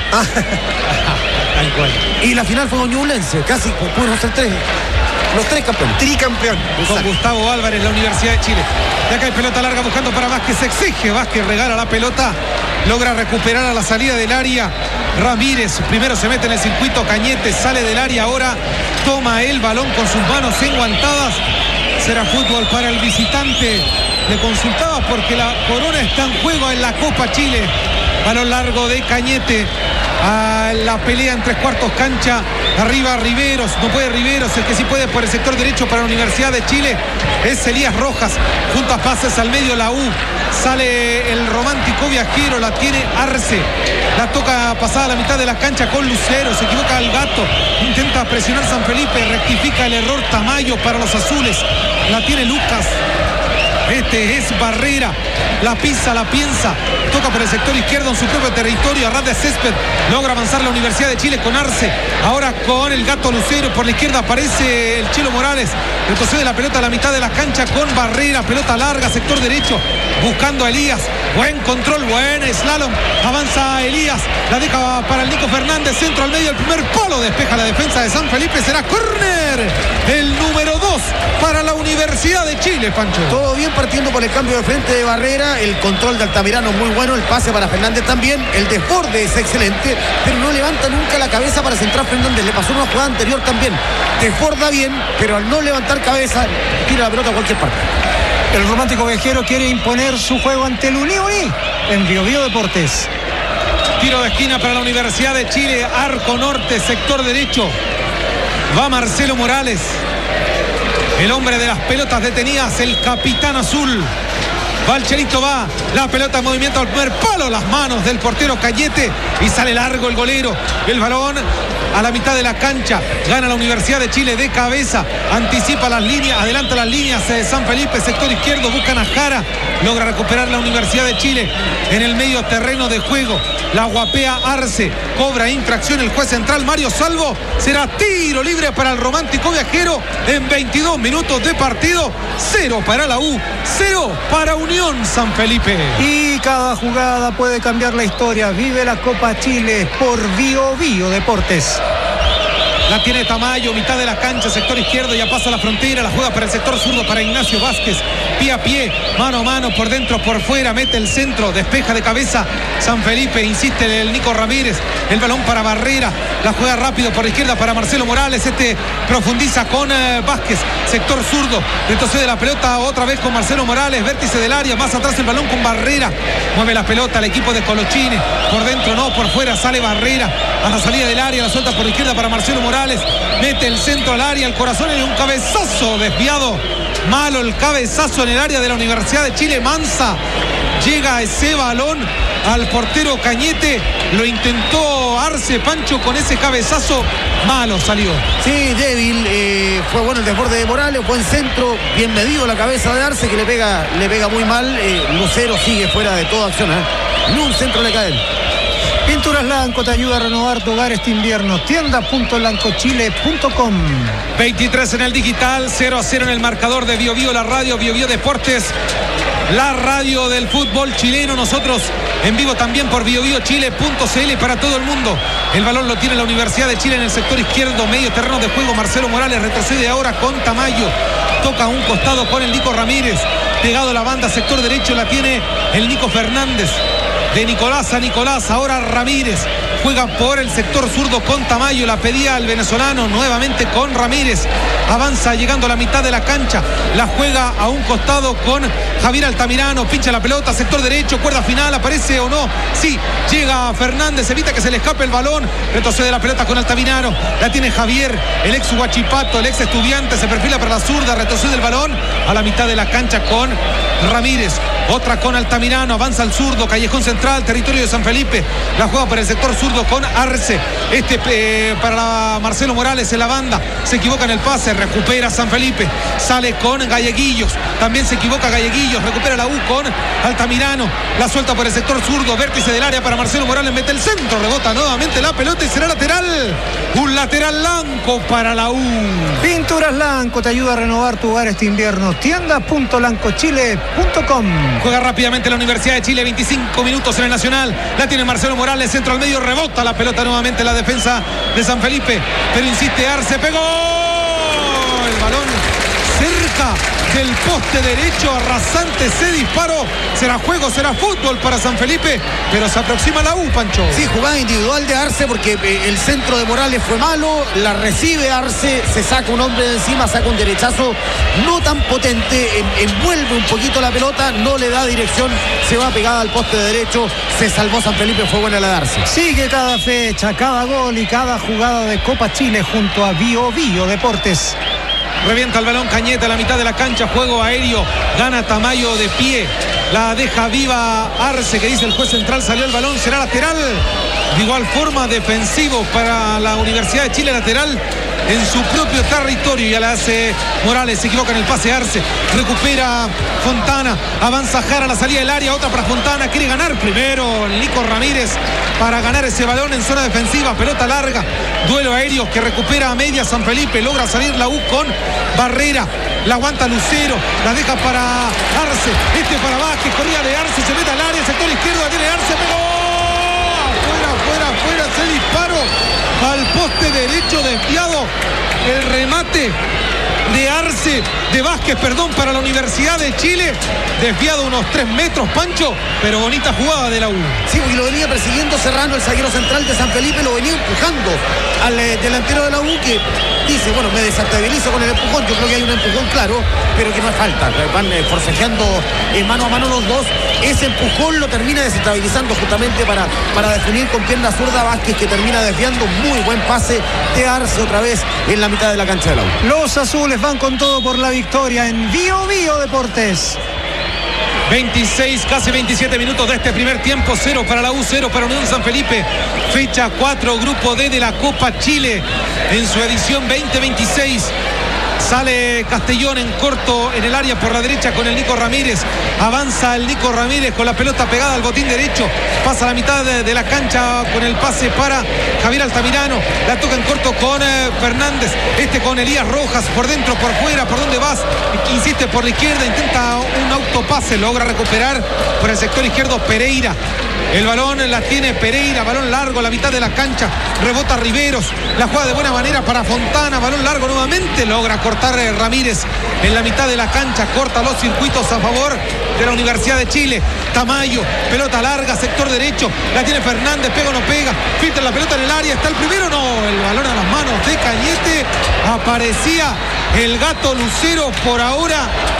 Tal cual. Y la final fue con Ñublense, casi pudieron ser los tres campeones. Tricampeón. Con Gustavo Álvarez, la Universidad de Chile. De acá hay pelota larga buscando para Vázquez, se exige, Vázquez regala la pelota, logra recuperar a la salida del área. Ramírez primero se mete en el circuito, Cañete sale del área, ahora toma el balón con sus manos enguantadas. Será fútbol para el visitante. Le consultaba porque la corona está en juego en la Copa Chile. Balón largo de Cañete. A la pelea en 3/4 cancha, arriba Riveros, no puede Riveros, el que sí puede por el sector derecho para la Universidad de Chile es Elías Rojas, juntas pases al medio la U, sale el romántico viajero, la tiene Arce, la toca pasada a la mitad de la cancha con Lucero, se equivoca el Gato, intenta presionar San Felipe, rectifica el error Tamayo para los azules, la tiene Lucas. Este es Barrera, la pisa, la piensa, toca por el sector izquierdo en su propio territorio, a ras de césped, logra avanzar la Universidad de Chile con Arce, ahora con el Gato Lucero, por la izquierda aparece el Chilo Morales, retrocede la pelota a la mitad de la cancha con Barrera, pelota larga, sector derecho, buscando a Elías, buen control, buen slalom, avanza Elías, la deja para el Nico Fernández, centro al medio, el primer palo, despeja la defensa de San Felipe, será córner, el número 2 para la Universidad de Chile, Pancho. Todo bien partiendo por el cambio de frente de Barrera, el control de Altamirano muy bueno, el pase para Fernández también, el desborde es excelente, pero no levanta nunca la cabeza para centrar Fernández, le pasó una jugada anterior también, desborda bien, pero al no levantar cabeza, tira la pelota a cualquier parte. El romántico viajero quiere imponer su juego ante el Uni en Bio Bio Deportes. Tiro de esquina para la Universidad de Chile, arco norte, sector derecho, va Marcelo Morales. El hombre de las pelotas detenidas, el capitán azul. Va el Chelito, va. La pelota en movimiento al primer palo. Las manos del portero Cañete. Y sale largo el golero. El balón a la mitad de la cancha. Gana la Universidad de Chile de cabeza. Anticipa las líneas. Adelanta las líneas de San Felipe. Sector izquierdo. Buscan a Jara. Logra recuperar la Universidad de Chile en el medio terreno de juego. La guapea Arce. Cobra infracción el juez central Mario Salvo. Será tiro libre para el romántico viajero en 22 minutos de partido. 0 para la U, 0 para Unión San Felipe. Y cada jugada puede cambiar la historia. Vive la Copa Chile por Bio Bio Deportes. La tiene Tamayo, mitad de la cancha, sector izquierdo, ya pasa la frontera, la juega para el sector zurdo para Ignacio Vázquez, pie a pie, mano a mano, por dentro, por fuera, mete el centro, despeja de cabeza San Felipe, insiste el Nico Ramírez, el balón para Barrera, la juega rápido por izquierda para Marcelo Morales, profundiza con Vázquez, sector zurdo, retrocede la pelota otra vez con Marcelo Morales, vértice del área, más atrás el balón con Barrera, mueve la pelota al equipo de Colochini, por dentro no, por fuera sale Barrera, a la salida del área, la suelta por izquierda para Marcelo Morales, mete el centro al área, el corazón y un cabezazo desviado, malo el cabezazo en el área de la Universidad de Chile, Mansa llega ese balón al portero Cañete, lo intentó Arce, Pancho, con ese cabezazo, malo salió. Sí, débil, fue bueno el desborde de Morales, buen centro, bien medido la cabeza de Arce, que le pega muy mal. Lucero sigue fuera de toda acción, ni un centro le cae. Pinturas Lanco te ayuda a renovar tu hogar este invierno. Tienda.lancochile.com. 23 en el digital, 0-0 en el marcador de Bio Bio, la radio Bio Bio Deportes, la radio del fútbol chileno. Nosotros en vivo también por biobiochile.cl para todo el mundo. El balón lo tiene la Universidad de Chile en el sector izquierdo, medio terreno de juego. Marcelo Morales retrocede ahora con Tamayo. Toca a un costado con el Nico Ramírez. Pegado a la banda, sector derecho la tiene el Nico Fernández. De Nicolás a Nicolás, ahora Ramírez juega por el sector zurdo con Tamayo, la pedía el venezolano, nuevamente con Ramírez, avanza llegando a la mitad de la cancha, la juega a un costado con Javier Altamirano, pincha la pelota, sector derecho, cuerda final, aparece o no, sí, llega Fernández, evita que se le escape el balón, retrocede la pelota con Altamirano, la tiene Javier, el ex Huachipato, el ex Estudiante, se perfila para la zurda, retrocede el balón a la mitad de la cancha con Ramírez, otra con Altamirano, avanza al zurdo, callejón central, territorio de San Felipe, la juega para el sector zurdo con Arce, para Marcelo Morales en la banda, se equivoca en el pase, recupera San Felipe, sale con Galleguillos, también se equivoca Galleguillos, recupera la U con Altamirano, la suelta por el sector zurdo, vértice del área para Marcelo Morales, mete el centro, rebota nuevamente la pelota y será lateral, un lateral blanco para la U. Pinturas Lanco te ayuda a renovar tu hogar este invierno. Tienda.lancochile.com. Juega rápidamente la Universidad de Chile, 25 minutos en el Nacional, la tiene Marcelo Morales, centro al medio, rebota la pelota nuevamente la defensa de San Felipe, pero insiste Arce, pegó el balón cerca del poste derecho, arrasante ese disparo, será juego, será fútbol para San Felipe, pero se aproxima la U, Pancho. Sí, jugada individual de Arce porque el centro de Morales fue malo, la recibe Arce, se saca un hombre de encima, saca un derechazo no tan potente, envuelve un poquito la pelota, no le da dirección, se va pegada al poste derecho, se salvó San Felipe, fue buena la de Arce. Sigue cada fecha, cada gol y cada jugada de Copa Chile junto a Bio Bio Deportes. Revienta el balón Cañete a la mitad de la cancha, juego aéreo, gana Tamayo de pie, la deja viva Arce, que dice el juez central, salió el balón, será lateral, de igual forma defensivo para la Universidad de Chile, lateral en su propio territorio, ya la hace Morales, se equivoca en el pase Arce, recupera Fontana, avanza Jara a la salida del área, otra para Fontana, quiere ganar primero el Nico Ramírez para ganar ese balón en zona defensiva, pelota larga, duelo aéreo que recupera a media San Felipe, logra salir la U con Barrera, la aguanta Lucero, la deja para Arce, para Vázquez, corría de Arce, se mete al área, sector izquierdo, la tiene Arce, pegó, afuera, ese disparo al poste derecho desviado, el remate de Arce, de Vázquez, para la Universidad de Chile, desviado unos 3 metros, Pancho, pero bonita jugada de la U. Sí, porque lo venía persiguiendo Serrano, el zaguero central de San Felipe, lo venía empujando al delantero de la U, que dice, bueno, me desestabilizo con el empujón, yo creo que hay un empujón claro, pero que no es falta, van forcejeando mano a mano los dos, ese empujón lo termina desestabilizando justamente para definir con pierna zurda Vázquez, que termina desviando, muy buen pase de Arce otra vez en la mitad de la cancha de la U. Los azules van con todo por la victoria en Bio Bio Deportes. 26, casi 27 minutos de este primer tiempo, 0 para la U, 0 para Unión San Felipe, fecha 4, grupo D de la Copa Chile en su edición 2026. Sale Castellón en corto en el área por la derecha con el Nico Ramírez, avanza el Nico Ramírez con la pelota pegada al botín derecho, pasa a la mitad de la cancha con el pase para Javier Altamirano, la toca en corto con Fernández, con Elías Rojas, por dentro, por fuera, por dónde vas, insiste por la izquierda, intenta un autopase, logra recuperar por el sector izquierdo Pereira. El balón la tiene Pereira, balón largo a la mitad de la cancha, rebota Riveros, la juega de buena manera para Fontana, balón largo nuevamente, logra cortar Ramírez en la mitad de la cancha, corta los circuitos a favor de la Universidad de Chile. Tamayo, pelota larga, sector derecho, la tiene Fernández, pega o no pega, filtra la pelota en el área, está el primero, no, el balón a las manos de Cañete, aparecía el gato Lucero, por ahora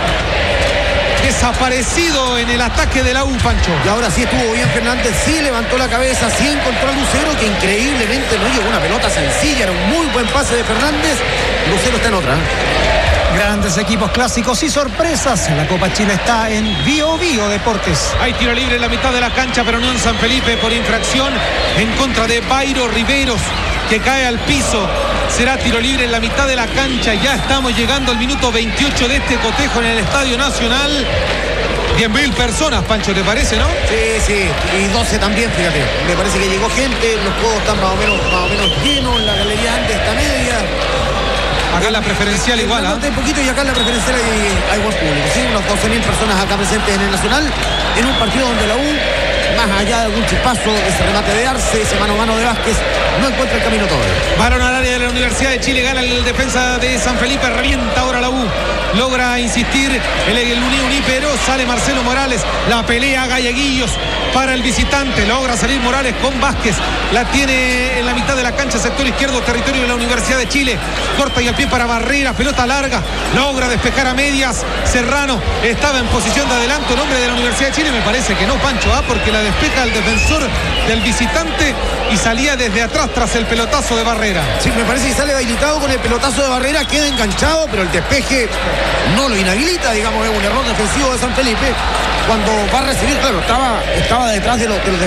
desaparecido en el ataque de la U, Pancho. Y ahora sí estuvo bien Fernández, sí levantó la cabeza, sí encontró a Lucero, que increíblemente no llegó una pelota sencilla, era un muy buen pase de Fernández. Lucero está en otra. Grandes equipos clásicos y sorpresas. La Copa Chile está en Bio Bio Deportes. Hay tiro libre en la mitad de la cancha para Unión San Felipe por infracción en contra de Bairo Riveros, que cae al piso. Será tiro libre en la mitad de la cancha. Ya estamos llegando al minuto 28 de este cotejo en el Estadio Nacional. 10.000 personas, Pancho, ¿te parece, no? Sí, y 12 también, fíjate. Me parece que llegó gente, los juegos están más o menos llenos, la galería antes está media. Acá en la preferencial igual, ¿ah? Un poquito y acá en la preferencial hay buen público, ¿sí? Unos 12.000 personas acá presentes en el Nacional, en un partido donde la U, más allá de algún chispazo, ese remate de Arce, ese mano a mano de Vázquez, no encuentra el camino todavía. Balón al área de la Universidad de Chile, gana el defensa de San Felipe, revienta ahora la U. Logra insistir el Uni, pero sale Marcelo Morales. La pelea Galleguillos para el visitante. Logra salir Morales con Vázquez. La tiene en la mitad de la cancha, sector izquierdo, territorio de la Universidad de Chile. Corta y al pie para Barrera, pelota larga. Logra despejar a medias. Serrano estaba en posición de adelanto, el hombre de la Universidad de Chile. Me parece que no, Pancho, porque la despeja el defensor del visitante y salía desde atrás tras el pelotazo de Barrera. Sí, me parece que sale habilitado con el pelotazo de Barrera, queda enganchado, pero el despeje no lo inhabilita, digamos, es un error defensivo de San Felipe. Cuando va a recibir, claro, estaba detrás de los